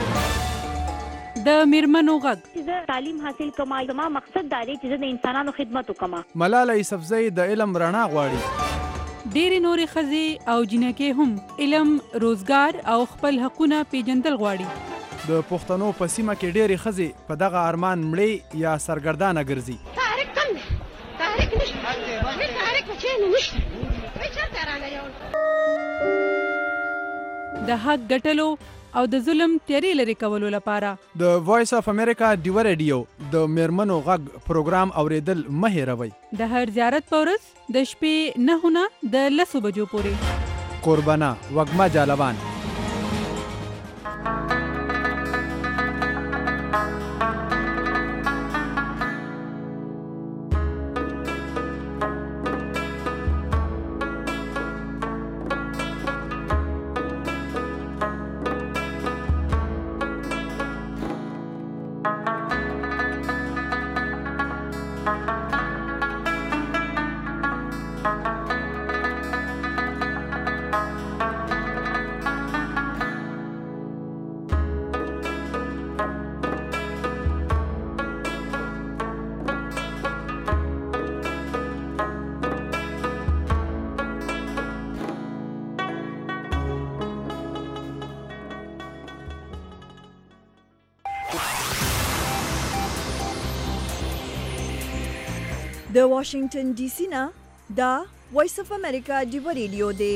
Speaker 2: د میرمنو غږ
Speaker 15: زه تعلیم حاصل کوم، زما مقصد دا دی چې زه د انسانانو خدمت وکم.
Speaker 16: ملاله یوسفزۍ د علم رڼا غواړي.
Speaker 2: ډېرې نورې ښځې او جنکې هم علم، روزګار او خپل حقونه پیژندل غواړي.
Speaker 16: د پښتنو په سیمه کې ډېرې ښځې په دغه ارمان مړې یا سرګردانه ګرځي.
Speaker 17: تحریک کم دی، تحریک نشته، هیڅ تحریک په چین نشته، هیڅ چېرته رانه یو.
Speaker 2: د حق ګټلو او د ظلم تیارې لرې کولو لپاره
Speaker 16: د وایس اف امریکا ډیو ریډیو د میرمنو غږ پروګرام اوریدل مه هېروئ.
Speaker 2: د هر زیارت په ورځ د شپې 9 نه د 10 بجو پورې.
Speaker 16: قربانه وږمه جالبان.
Speaker 1: د واشنگټن ډي سي نه دا وایس اف امریکا ډیو ریډیو دی.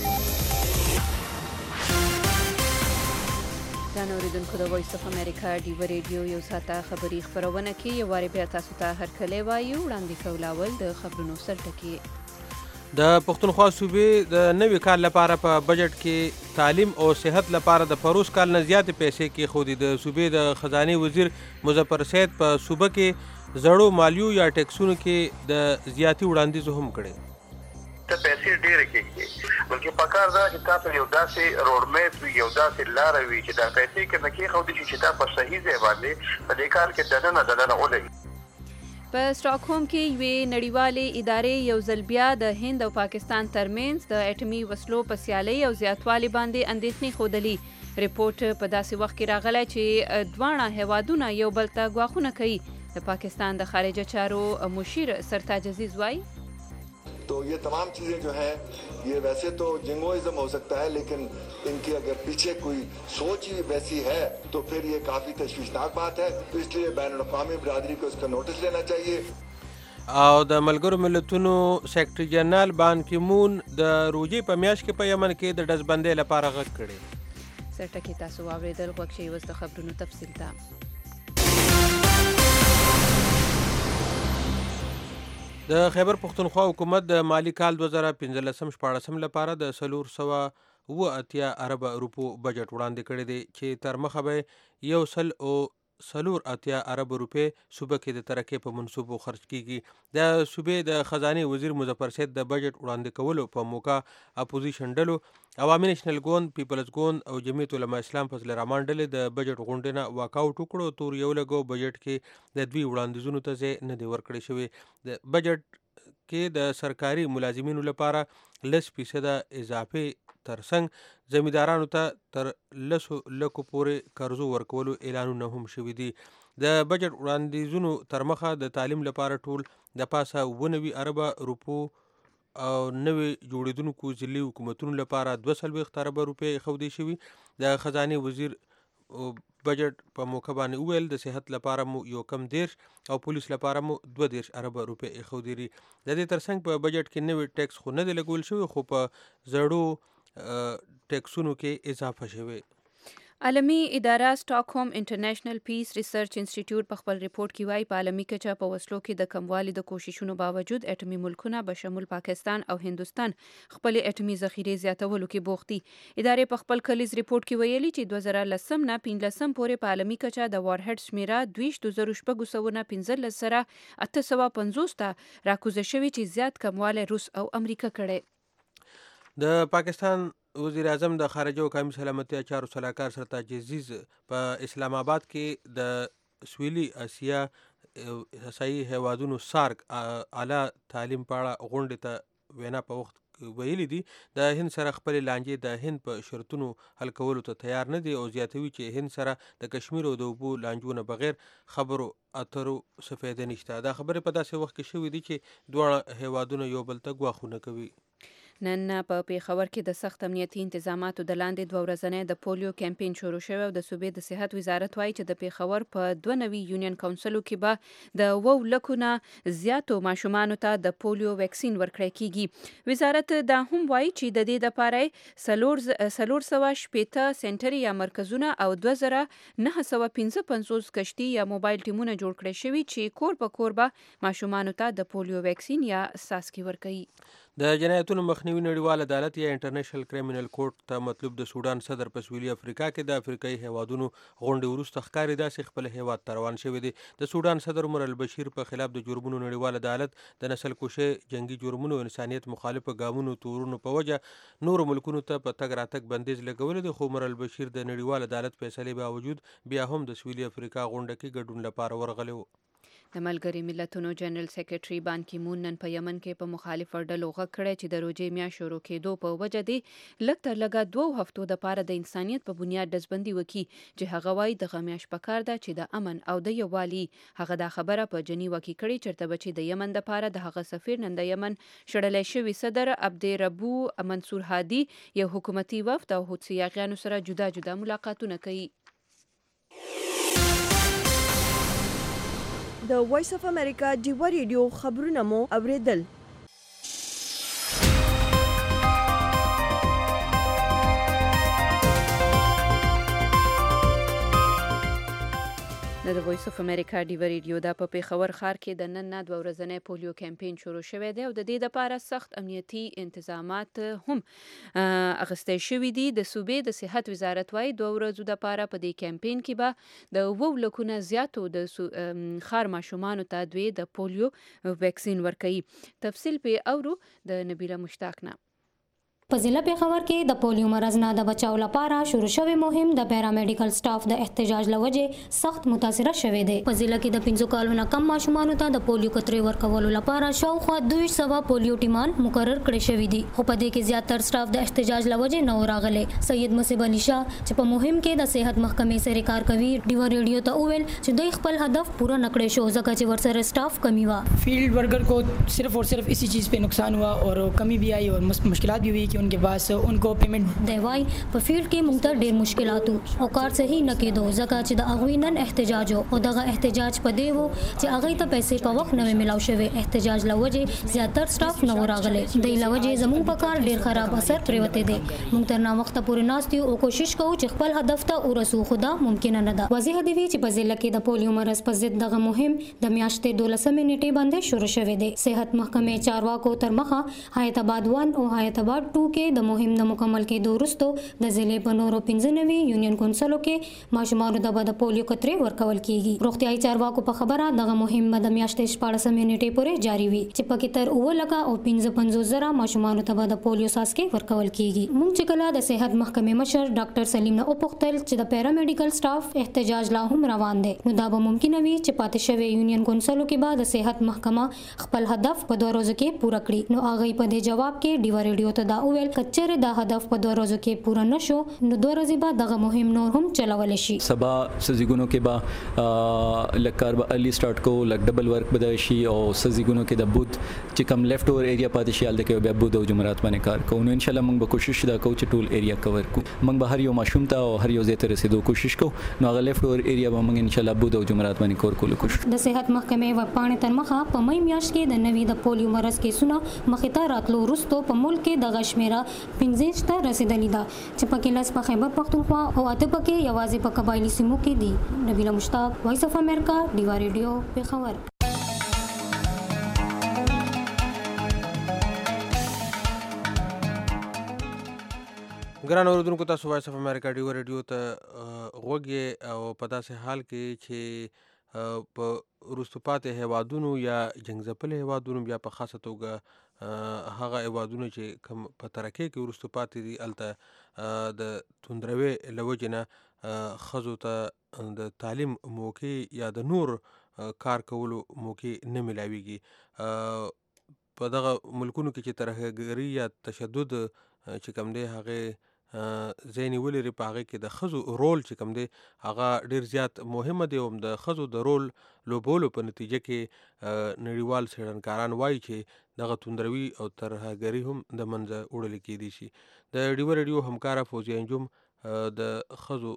Speaker 2: ځان اوریدونکو د وایس اف امریکا ډیو ریډیو یو ساعته خبري خبرونه کې یو واری بیا تاسو ته هرکلی وایو. وړاندې کولاول د خبرونو سرټکی.
Speaker 3: د پښتونخوا صوبې د نوي کال لپاره په بجټ کې تعلیم او صحت لپاره د پروس کال نه زیاتې پیسې کېښودې. د صوبې د خزانې وزیر مظفر سید په صوبه کې زړو مالیو یا ټیکسونو کې د زیاتی وړاندیز هم کړي.
Speaker 4: ته پیسې ډېرې کېږي بلکې پکار دا چې تاسو یو داسې روډ میپ وي، یو داسې لاره وي چې دا پیسې کې نه کېښودل شي چې تا په صحیح ځای باندې په دې کال کې دننه ولګي.
Speaker 2: په سټاکهولم کې یوې نړیوالې ادارې یو ځل بیا د هند او پاکستان ترمنځ د اټومي وسلو په سیالۍ او زیاتوالي باندې اندېښنې ښودلي. ریپورټ په داسې وخت کې راغلی چې دواړه هیوادونه یو بل ته ګواښونه کوي. د پاکستان د خارجه چارو مشیر سرتاج عزیز وایي
Speaker 5: तो ये तमाम चीज़ें जो हैं ये वैसे तो जिंगोइज्म हो सकता है, लेकिन इनकी अगर पीछे कोई सोच ही वैसी है तो फिर ये काफ़ी तशवीशनाक बात है. तो इसलिए बैनुल-अक़वामी बिरादरी को इसका नोटिस लेना चाहिए.
Speaker 3: او د ملګرو ملتونو سیکرټری جنرال بان کی مون د روزي په میاشت کې په یمن کې د ډزبندۍ لپاره غږ کړی.
Speaker 2: سرټکی تاسو واورېدل. غوږ شئ اوس د خبرونو تفصیل ته.
Speaker 3: د خیبر پښتونخوا حکومت د مالی کال 2015-14 لپاره د 487 ارب روپو بجټ وړاندې کړی دی چې تر مخه به 184 ارب روپے صوبه کې د ترقۍ په منصوبو خرج کیږي. د صوبې د خزانې وزیر مظفر سید د بجټ وړاندې کولو په موقع اپوزیشن ډلو عوامي نېشنل ګوند، پیپلز ګوند او جمعیت علماء اسلام فضل الرحمن ډلې د بجټ غونډې نه واکاوټ وکړو. تور یو لګو بجټ کې د دوی وړاندیزونو ته ځای نه دی ورکړی شوی. د بجټ کې د سرکاري ملازمینو لپاره 10% اضافه ترڅنګ زمیندارانو ته تر 10 لکو پورې قرضو ورکولو اعلانونه هم شوي دي. د بجټ وړاندیزونو تر مخه د تعلیم لپاره ټول د پاسه 90 ارب روپو او نوې جوړېدونکو ځلي حکومتونو لپاره 240 ارب روپۍ ایښودل شوي. د خزانې وزیر بجټ په موقع باندې وویل د صحت لپاره مو 1.10 او پولیس لپاره مو 2.10 ارب روپۍ ایښودل دي. د دې ترڅنګ په بجټ کې نوې ټیکس خو نه دی لګول شوی، خو په زړو ټیکسونو کې اضافه شوی.
Speaker 2: عالمي اداره سټاکهولم انټرنیشنل پیس ریسرچ انسټیټیوټ په خپل ریپورت کې وایي په عالمي کچه په وسلو کې د کموالي د کوششونو باوجود اټومي ملکونه به شمول پاکستان او هندوستان خپل اټومي ذخیرې زیاتولو کې بوخت دي. ادارې په خپل کلیز ریپورت کې ویلي چې 2010 نه 15 پورې په عالمي کچه د وارهډ شمیره 22.15 سره 850 ته راکوزه شوی چې زیات کموالی روس او امریکا کړی.
Speaker 3: د پاکستان وزیر اعظم د خارجه او قومي سلامتیا چارو سلاکار سرتاج عزیز په اسلام آباد کې د سویلي اسیا صحیح هیوادونو سارک اعلی تعلیم په اړه غونډې ته وینا په وخت ویلي دي د هند سره خپل لانجې د هند په شرطونو حل کولو ته تیار نه دي او زیاتوي چې هند سره د کشمیر او د اوبو لانجو نه بغیر خبرو اترو څه فایده نشته. دا خبرې په داسې وخت کې شوې دي چې دواړه هیوادونه یو بل ته ګواښونه کوي.
Speaker 2: نن په پیښور کې د سخت امنیتي انتظاماتو د لاندې 2 ورځنۍ د پولیو کمپین شروع شوی او د صوبې د صحت وزارت وایي چې د پیښور په 2 نوي یونین کونسلو کې به د 2 لکو نه زیاتو ماشومانو ته د پولیو ویکسین ورکړی کیږي. وزارت دا هم وایي چې د دې لپاره 450 سنټري یا مرکزونه او 2955 کشتي یا موبایل ټیمونه جوړ کړی شوي چې کور په کور به ماشومانو ته د پولیو ویکسین یا ساسکي ورکوي.
Speaker 3: د جنایتونو مخنیوي نړیوال عدالت یا انټرنیشنل کریمینل کورټ ته مطلوب د سودان صدر په سویلي افریقا کې د افریقایي هیوادونو غونډې وروسته ښکاري داسې خپل هیواد ته روان شوی دی. د سودان صدر عمر البشیر په خلاف د جرمونو نړیوال عدالت د نسل کشۍ، جنگي جرمونو، انسانیت مخالفه ګامونو تورونو په وجه نورو ملکونو ته په تګ راتګ بندیز لګولی دی. خو عمر البشیر د نړیوال عدالت فیصلې باوجود بیا هم د سویلي افریقا غونډه کې ګډون لپاره ورغلی و.
Speaker 2: د ملګري ملتونو جنرال سیکرټري بان کی مون نن په یمن کې په مخالف ډلو غږ کړی چې د روژې میاشت شروع کېدو په وجه دی لږ تر لږه 2 هفتو دپاره د انسانیت په بنیاد ډزبندي وکړي چې هغه وایي دغه میاشت پکار ده چې د امن او د یووالي. هغه دا خبره په جنیوا کې کړې چېرته به چې د یمن دپاره د هغه سفیر نن د یمن شړلی شوي صدر عبدالربو منصور هادي یو حکومتي وفد او حوثیاغیانو سره جدا جدا ملاقاتونه کوي.
Speaker 1: د وایس اف امریکا ډیوا ریډیو خبرونه مو اوریدل.
Speaker 2: د وایس اف امریکا ډیوا ریډیو د په پیښور ښار کې د نن نه 2 ورځې پولیو کمپاین شروع شوی دی او د دې لپاره سخت امنیتي انتظامات هم اخیستل شوي دي. د صوبې د صحت وزارت وايي 2 ورځو لپاره په دې کمپاین کې به د 2 لکونه زیاتو د ښار ماشومانو ته دوی د پولیو ویکسین ورکوي. تفصیل په اورو د نبیله مشتاق نه.
Speaker 18: په ضلع پیښور کې د پولیو مرض نه د بچاو لپاره شروع شوی مهم د پیرامیډیکل سټاف د احتجاج لوجه سخت متاثره شوی دی. په ضلع کې د 5 کالونو کم ماشومانو ته د پولیو قطرې ورکولو لپاره شاوخوا 200 پولیو ټیمان مقرر کړي شوی دي، خو په دې کې زیاتره سټاف د احتجاج لوجه نه راغلي. سید مصیب علي شاه چې په مهم کې د صحت محکمې سره کار کوي ډیوا ریډیو ته وویل چې دوی خپل هدف پورا نکړي شو ځکه چې ورسره سټاف کمی و.
Speaker 19: फील्ड वर्कर को सिर्फ और सिर्फ इसी चीज़ पे नुकसान हुआ और कमी भी आई और मुश्किलात भी हुई कि उनके पास उनको पेमेंट
Speaker 18: دیوای په فیلډ کې موږ ته ډېر مشکلات او کار صحیح نه کېدو ځکه چې د اغوی نن احتجاج او دغه احتجاج په دی وو چې هغه ته پیسې په وخت نه ملاو شوی. احتجاج لوجه زیاتره سټاف نه راغلي. د لوجه زموږ په کار ډېر خراب اثر پریوته دي. موږ تر نا وخت پورې ناستیو او کوشش کوو چې خپل هدف ته ورسو، خدا ممکن نه ده. واضح دی چې په ضلع کې د پولیو مرض په ضد دغه مهم د میاشتې 12 نیټې باندې شروع شوی دی. صحت محکمې چارواکو تر مخه حیات آباد 1 او حیات آباد 2 کې د مهم د مکمل کې دوستو د ضلع په نورو 15 یونین کونسلو کې ماشومانو د پولیو قطرې ورکول کیږي. روغتيایي چارواکو په خبره دغه مهم د میاشتې 14 نیټې پورې جاری وي چې پکې تر 9 لکه او 55 زره ماشومانو ته د پولیو ساسکې ورکول کیږي. موږ چې کله د صحت محکمې مشر ډاکټر سلیم نه وپوښتل چې د پیرامیډیکل سټاف احتجاج لا هم روان دی، نو دا به ممکن وي چې پاتې شوی یونین کونسلو کې بعد د صحت محکمه خپل هدف په 2 ورځو کې پوره کړي. نو هغه په دې جواب کې ډیوا ریډیو ته دا وویل کچره دا هدف په 2 ورځو کې پورا نشو نو 2 ورځې بعد دغه مهم نور هم چلول شي.
Speaker 20: سبا سزیګونو کې با لکار به ارلی سٹارټ کو لک ډبل ورک بده شي او سزیګونو کې د بود چې کم لیفت اور ایریا پاتې شي الته کې بیا بود او جمعرات باندې کار کوو. نو ان شاء الله موږ به کوشش دا کوو چې ټول ایریا کور کو. موږ به هر یو ماشوم ته او هر یو ځای ته رسیدو کوشش کوو. نو هغه لیفت اور ایریا به موږ ان شاء الله بود او جمعرات باندې کور کولو کوشش.
Speaker 18: د صحت محکمې وپاڼې تر مخه په مې میاشت کې د نوي د پولیو مرض کیسونه مخې ته راتلو وروسته په ملک کې د غشمیره 15 ته رسیدلی ده چې پکې لاس په خیبر پختونخوا او اته پکې یوازې په قبایلی سیمو کې دي. نبیله مشتاق، وایس اف امریکا، ډیوا ریډیو، پیښور.
Speaker 3: ګران اوریدونکو، تاسو وایس اف امریکا ډیوا ریډیو ته غوږی او په داسې حال کې چې په وروسته پاتې هیوادونو یا جنګ ځپلي هیوادونو بیا په خاصه توګه هغه هیوادونه چې کوم په ترقۍ کې وروسته پاتې دي هلته د توندروي له وجې نه ښځو ته د تعلیم موقع یا د نور کار کولو موقع نه میلاویږي. په دغه ملکونو کې چې ترهګري یا تشدد چې کوم دی هغې ځای نیولې لري، په هغې کې د ښځو رول چې کوم دی هغه ډېر زیات مهمه دی. او د ښځو د رول لوبولو په نتیجه کې نړیوال څېړنکاران وایي چې دغه توندروي او ترهګري هم د منځه وړل کېدی شي. د ډیوا ریډیو همکاره فوزیه انجم د ښځو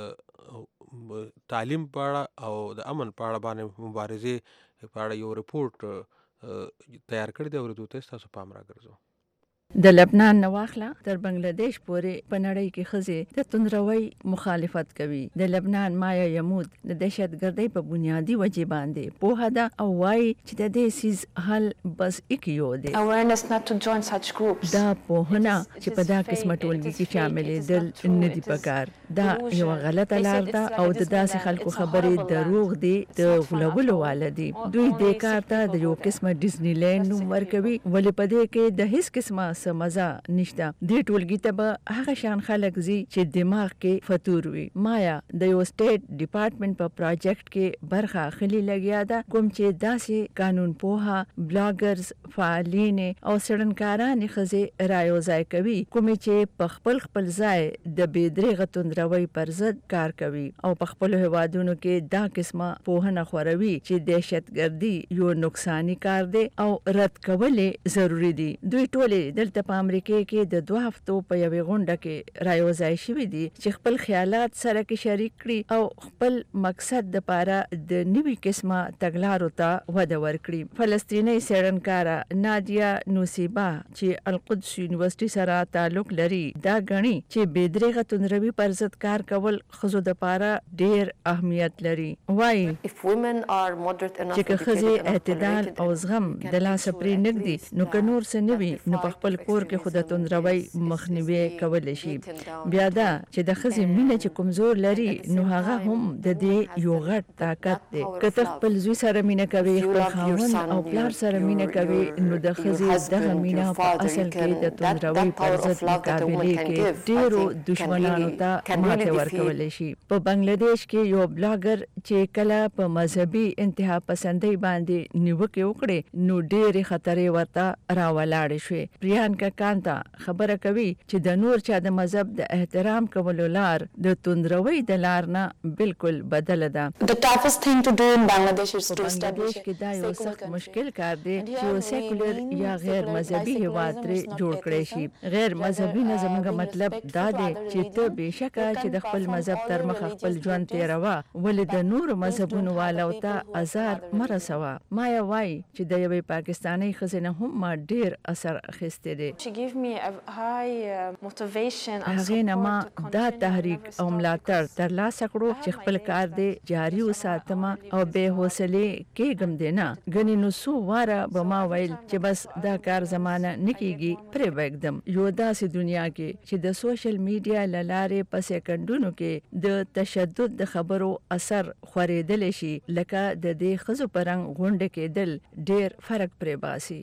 Speaker 3: د تعلیم په اړه او د امن په اړه باندې مبارزې په اړه یو رپورټ تیار کړی دی. اورېدو ته ستاسو پام راګرځو.
Speaker 21: د لبنان نواخله تر بنگلاديش پورې په نړۍ کې ښځې د توندروي مخالفت کوي. د لبنان مایا یمود د دهشتګردۍ په بنیادی وجې باندې پوهه ده او وایي چې د دې سیز حل بس یو دی. دا پوهنه چې په دا قسمه ټولګي کې شاملېدل نه دي پکار. دا یو غلطه لار ده او د داسې خلکو خبرې دروغ دي، د غولولو واله دي. دوی دې کار ته د یو قسمه ډیزنی لینډ نوم ورکوي، ولې په دې کې د هیڅ قسمه مزه نشته. دې ټولګي ته به هغه شان خلک زی چې دماغ کې فطور وي. مایا د یو سټیټ ډپارټمنټ په پروجیکټ کې برخه اخلي لګیا ده، کوم چې داسې قانون پوها، بلاګرز، فعالین او څېړنکاران ښځې رايوځای کوي، کوم چې په خپل ځای د بېدریغه توندروي پر ضد کار کوي او په خپل هیوادونو کې دا قسمه پوهنه خوروي چې دهشتګردي یو نقصانی کار دی او رد کول ضروری دي. دوی ټول دلته په امریکا کې د 2 هفتو په یوې غونډه کې رايوځای شوي دي چې خپل خیالات سره کې شریک کړي او خپل مقصد د پاره د نوي قسمه تګلارو ته وده ورکړي. فلسطینی څېړنکاره نادیا نوسیبا چې القدس یونیورسيټي سره تعلق لري دا غني چې بيدرغه تندروي پر ضد کار کول خزو د پاره ډېر اهمیت لري. وایي چې که ښځې اعتدال او زغم د لاسه پرې نږدي نو که نور څه نه وي نو په خپل کور کې خو د تندروي مخنیوي کولی شي. بیا دا چې د ښځې مینه چې کمزور لري نو هغه هم د دې یو غټ طاقت دی. که ته خپل زوی سره مینه کوي، خپل خاوند او پلار سره مینه کوي، نو د ښځې دغه مینه په اصل کې د تندروي پر ضد مقابلې کې ډېرو دشمنانو ته ماته ورکولی شي. په بنگلاديش کې یو بلاګر چې کله په مذهبي انتها پسندۍ باندې نیوکه وکړي نو ډېرې خطرې ورته راولاړې شوې. پریانکا کانتا خبره کوي چې د نور چا د مذهب د احترام کولو لار د تندروي د لار نه بالکل بدله ده. بنگلاديش کې دا یو سخت مشکل کار دی چې یو سیکولر یا غیر مذهبي هیواد ترې جوړ کړی شي. غیر مذهبي نظم مطلب دا دی چې ته بهشکه چې د خپل مذهب تر مخه خپل ژوند تیروه ولې د نور مذهبونو والو ته ازار مرسوه. مایا وای چې د یوې پاکستاني ښځې نه هم ما ډېر اثر اخیستی دی. هغې نه ما دا تحریک او ملاتړ ترلاسه کړو چې خپل کار دی جاري وساتم او بې حوصلې کېږم دی نه. ګنې نو څو واره به ما ویل چې بس دا کار زمانه نه کېږي پرې به یو داسې دنیا کې چې د سوشل میډیا له لارې په سیکنډونو کې د تشدد د خبرو اثر خورېدلی شي لکه د دې ښځو په رنګ غونډه کېدل ډېر فرق پرې باسي.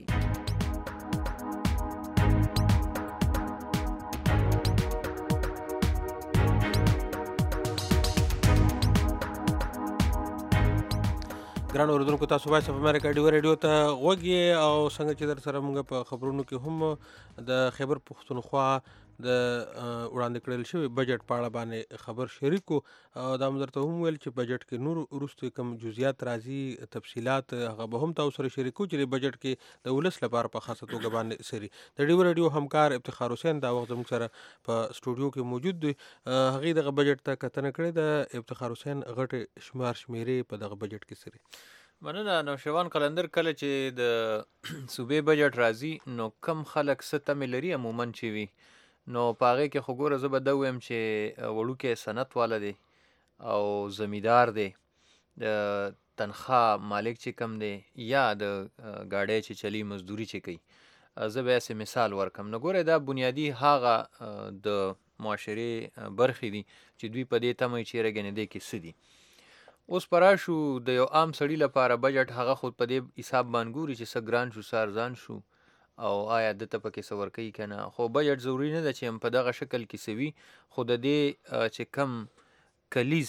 Speaker 3: ګران اوریدونکو تاسو وایس اف امریکا ډیو ریډیو ته غوږی او څنګه چې در سره موږ په خبرونو کې هم د خیبر پښتونخوا د وړاندې کړل شوی بجټ په اړه باندې خبر شریکو او دا مدرته هم ویل چې بجټ کې نور وروسته کوم جزئیات راځي تفصيلات هغه به هم تاسو سره شریکو چې بجټ کې د ولس لپاره په خاصه توګه باندې سری د ډیو ریډیو همکار افتخار حسین دا وخت زموږ سره په سټوډیو کې موجود دی. هغه دغه بجټ ته کتنه کړې د افتخار حسین غټ شمیرې په دغه بجټ کې سری.
Speaker 7: مننه. نو شوان قلندر کله چې د صوبې بجټ راځي نو کم خلک ستم لري عموما چې وي نو پاغه کې خګوره زه به دا ویم چې وړوکې صنعت والا دی او زمیدار دی د تنخواه مالک چې کم دی یا د گاډی چې چلی مزدوري چې کوي زه به یې مثال ورکم. نو ګوره دا بنیادی هغه د معاشرې برخې دي چې دوی په دې تمه چې رګنې دی کې سدي. اوس پراشو د یو عام سړي لپاره بجټ هغه خود په دې حساب باندې ګوري چې څه ګران شو سارزان شو او آیا د ته پکې څه ورکوي که نه. خو بجټ ضروري نه ده چې هم په دغه شکل کې څه وي خو د دې چې کم کلیز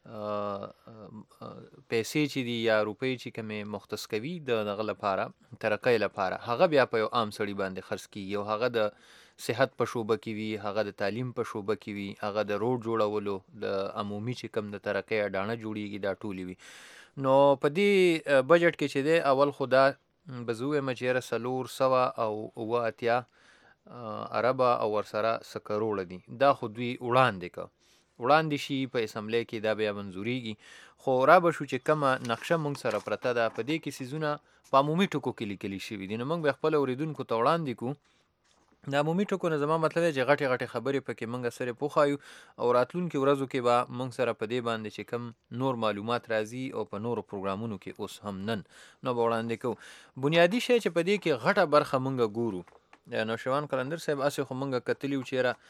Speaker 7: پیسې چې دي یا روپۍ چې کومې مختص کوي د دغه لپاره ترقۍ لپاره هغه بیا په یو عام سړي باندې خرڅ کېږي او هغه د صحت په شعبه کې وي، هغه د تعلیم په شعبه کې وي، هغه د روډ جوړولو د عمومي چې کم د ترقۍ اډانه جوړیږي دا ټولې وي. نو په دې بجټ کې چې دی اول خو دا بزوه مچېره 480 عربه او ورسره 1 کروڑ دي. دا خو دوی وړاندې شي په اسمبلی کې دا بیا منظوریږي. خو را به شو چې کومه نقشه موږ سره پرته ده په دې کې سیزونه په عمومي ټکو کې لیکلي شوي دي. نو موږ به خپل اوریدونکو ته وړاندې کوو د عمومي ټکو نه زما مطلب دی چې غټې خبرې پکې موږ سره پوښایو او راتلونکي ورځو کې به موږ سره په دې باندې چې کم نور معلومات راځي او په نورو پروګرامونو کې اوس هم نن نو به وړاندې کوو. بنیادي شی چې په دې کې غټه برخه موږ ګورو نو شوان قلندر صاحب اسې خو موږ کتلی و چېرې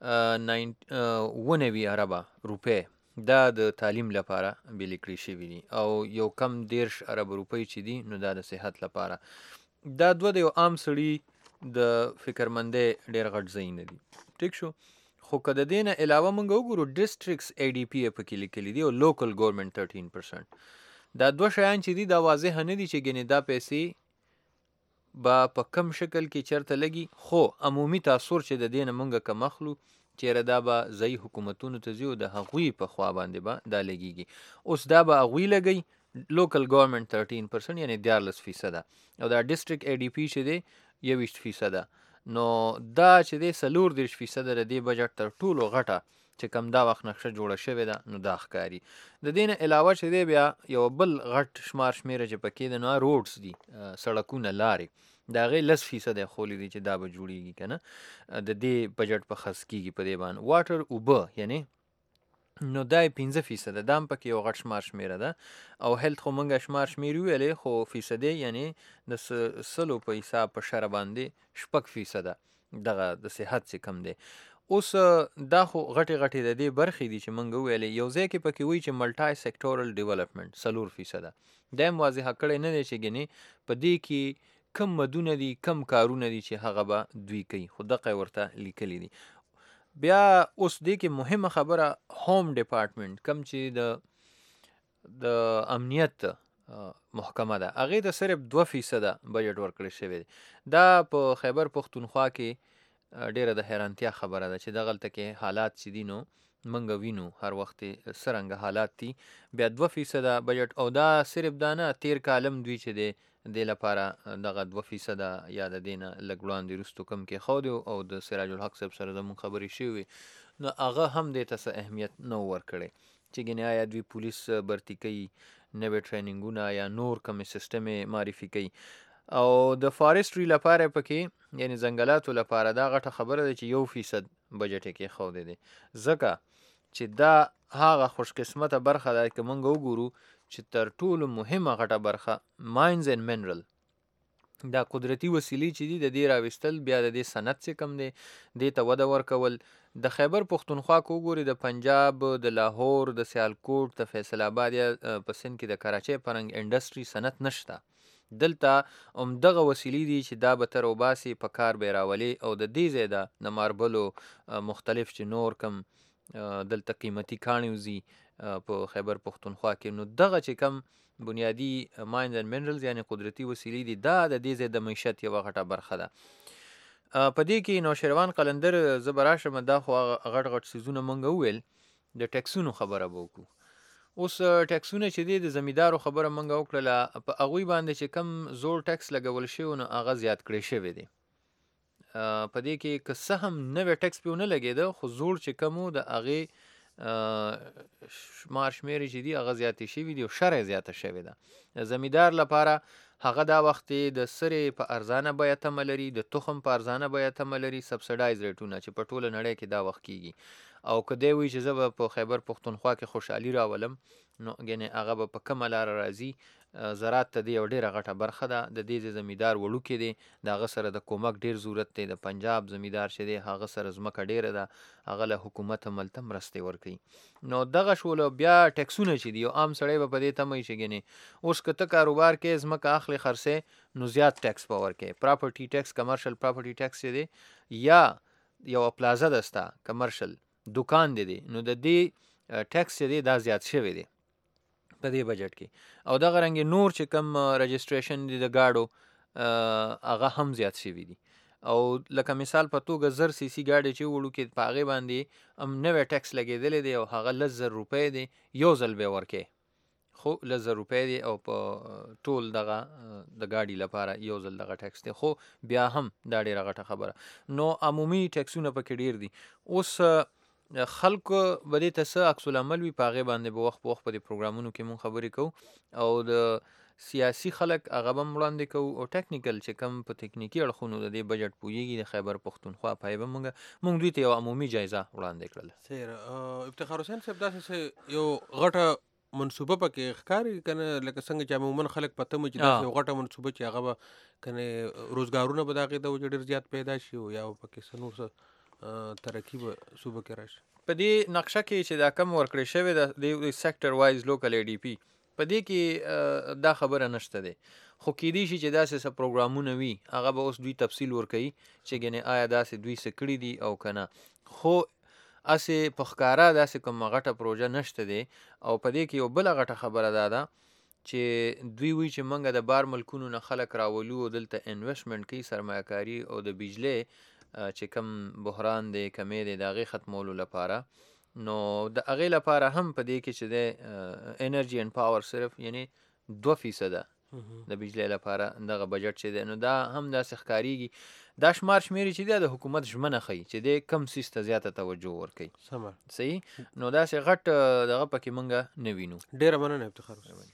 Speaker 7: 90 اربه روپۍ دا د تعلیم لپاره بیل کړي شوي دي او یو کم 10 اربه روپۍ چې دي نو دا د صحت لپاره. دا دوه د یو عام سړي د فکرمندۍ ډېر غټ ځایونه دي. ټیک شو. خو که د دې نه علاوه موږ وګورو ډسټرکټس ADP یې پکې لیکلي دي او لوکل ګورنمنټ 13%. دا دوه شیان چې دي دا واضح نه دي چې ګنې دا پیسې به په کم شکل کې چرته لګي خو عمومي تاثر چې د دې نه موږ کم اخلو چیرې دا به ځایي حکومتونو ته ځي او د هغوی په خوا باندې به دا لګیږي. اوس دا به هغوی لګوي لوکل ګورنمنټ 13% یعنی 14% او دا ډسټرکټ ADP چې دی 21%.
Speaker 8: نو دا چې دی 34% د دې بجټ تر ټولو غټه چې کم دا وخت نقشه جوړه شوې ده نو دا ښکاري. د دې نه علاوه چې دی بیا یو بل غټ شمېره چې پکې ده نو روډز دي، سړکونه، لارې، د هغې 10% یې خولی دي چې دا به جوړېږي که نه، د دې بجټ په خرڅ کېږي په دې باندې. واټر، اوبه یعنې نو دا یې 15% دا هم پکې یو غټ شمېره ده. او هیلث خو موږ شمېرې ویلې، خو فیصدې یعنې د 100 په حساب په شره باندې 6% دغه د صحت چې کم دی. اوس دا خو غټې د دې برخې دي چې موږ وویلې. یو ځای کې پکې وایي چې ملټای سیکټورل ډیولپمنټ 4%. دا هم واضحه کړی نه دی چې ګنې په دې کې کم مدونه دي، کم کارونه دي چې هغه به دوی کوي، خو دغه ورته لیکلي دي. بیا اوس دې کې مهمه خبره هوم ډپارټمنټ کم چې د امنیت محکمه ده، هغې ته صرف 2% بجټ ورکړی شوی دی. دا په خیبر پښتونخوا کې ډیره د حیرانتیا خبره ده چې دغلته کې حالات چې دي نو موږ وینو هر وخت څرنګه حالات دي. بیا 2% بجټ، او دا صرف دا نه، تیر کالم دوی چې دی دې لپاره دغه 2% یا د دې نه لږ وړاندې وروستو کم کې ښودی او د سراج الحق صاحب سره زموږ خبرې شوې نو هغه هم دې ته څه اهمیت نه ورکړی چې ګنې آیا دوی پولیس برتي کوي، نوې ټریننګونه یا نور کومې سیسټم یې معرفي کوي. او د فارسټري لپاره پکې یعنی ځنګلاتو لپاره دا غټه خبره ده چې 1% بجټ یې کېښودی دی، ځکه چې دا هغه خوش قسمته برخه ده که موږ وګورو چې تر ټولو مهمه غټه برخه ماینز اینډ منرل، دا قدرتي وسیلې چې دي د دې راویستل، بیا د دې صنعت چې کم دی دې ته وده ورکول. د خیبر پښتونخوا که وګوري د پنجاب، د لاهور، د سیالکوټ، د فیصل آباد یا په سند کې د کراچۍ پرنګ انډسټري صنعت نشته. دلته همدغه وسیلې دي چې دا به تر وباسي، په کار به یې راولي. او د دې ځای ده د ماربلو مختلف چې نور کم دلته قیمتي کاڼي وځي په خیبر پښتونخوا کې، نو دغه چې کم بنیادی ماینز اینډ منرلز یعنی قدرتي وسیلې دي دا د دې ځای د معیشت یوه غټه برخه ده. په دې کې نوشیروان قلندر زه به راشم، دا خو غټ څیزونه موږ وویل. د ټیکسونو خبره به وکړو. اوس ټیکسونه چې دی د زمیندارو خبره موږ وکړله، په هغوی باندې چې کم زوړ ټیکس لګول شوی نو هغه زیات کړی شوی دی. په دې کې که څه هم نوی ټیکس پې ونه لګېده خو زوړ چې کم و د هغې شمېرې چې دي هغه زیاتې شوي دي او شرح زیاته شوې ده. زمیندار لپاره هغه دا وخت د سرې په ارزانه بیه تمه لري، د تخم په ارزانه بیه تمه لري، سبسډایز ریټونه چې په ټوله نړۍ کې دا وخت کېږي. او که دی وایي چې زه به په خیبر پښتونخوا کې خوشحالي راولم نو ګنې هغه به په کومه لاره راځي. زراعت ته دی یو ډېره غټه برخه ده. د دې زمیندار وړوکی دی، د هغه سره د کومک ډېر ضرورت دی. د پنجاب زمیندار چې دی هغه سره ځمکه ډېره ده، هغه له حکومت ملته مرستې ورکوي. نو دغه شول. بیا ټیکسونه چې دي یو عام سړی به په دې تمه وي چې ګنې اوس که ته کاروبار کې ځمکه اخلي خرڅې نو زیات ټیکس به ورکوې. پراپرټي ټیکس، کمرشل پراپرټي ټیکس چې دی، یا یوه پلازه ده ستا کمرشل دکان دی نو د دې ټیکس چې دی دا زیات شوی دی په دې بجټ کې. او دغه رنګې نور چې کم رجسټریشن دي د ګاډو هغه هم زیات شوي دي. او لکه مثال په توګه 1000 cc ګاډی چې وړو کې په هغې باندې هم نوی ټیکس لګېدلی دی او هغه 10,000 روپۍ دی، یو ځل به یې ورکوې، خو 10,000 روپۍ دی او په ټول دغه د ګاډي لپاره یو ځل دغه ټیکس دی، خو بیا هم دا ډېره غټه خبره. نو عمومي ټیکسونه پکې ډېر دي. اوس خلکو به دې ته څه عکس العمل وي په هغې باندې به وخت په وخت په دې پروګرامونو کې مونږ خبرې کوو. او د سیاسي خلک هغه به هم وړاندې کوو، او ټیکنیکل چې کم په تکنیکي اړخونو د دې بجټ پوهېږي د خیبر پښتونخوا پای به مونږ دوی ته یوه عمومي جایزه وړاندې کړله.
Speaker 3: افتخار حسین صاحب داسې یو غټه منصوبه پکې ښکاري که نه، لکه څنګه چې عموما خلک په تمه چې داسې یو غټه منصوبه چې هغه به که نه روزګارونه به د هغې د وجې ډېر زیات پیدا شي او یا پکې څه نور څه ترقی به صوبه کې راشي.
Speaker 8: په دې نقشه کې چې دا کم ورکړی شوی ده د سیکټر وایز لوکل ADP په دې کې دا خبره نشته دی، خو کیدی شي چې داسې څه پروګرامونه وي هغه به اوس دوی تفصیل ورکوي چې ګنې آیا داسې دوی څه کړي دي او که نه. خو هسې په ښکاره داسې کومه غټه پروژه نشته دی. او په دې کې یو بله غټه خبره دا ده چې دوی وایي چې موږ د بار ملکونو نه خلک راولو او دلته انویسټمنټ کوي، سرمایه کاري او د بجلۍ چې کم بحران دی کمی دی د هغې ختمولو لپاره. نو د هغې لپاره هم په دې کې چې دی انرژي اینډ پاور صرف یعنی 2% د بجلی لپاره دغه بجټ چې دی نو دا هم داسې ښکارېږي دا شمار شمېرې چې دی د حکومت ژمنه ښیي چې دی کم څیز ته زیاته توجه ورکوي صحیح نو داسې غټ دغه پکې موږ نه وینو
Speaker 3: ډېره مننه افتخار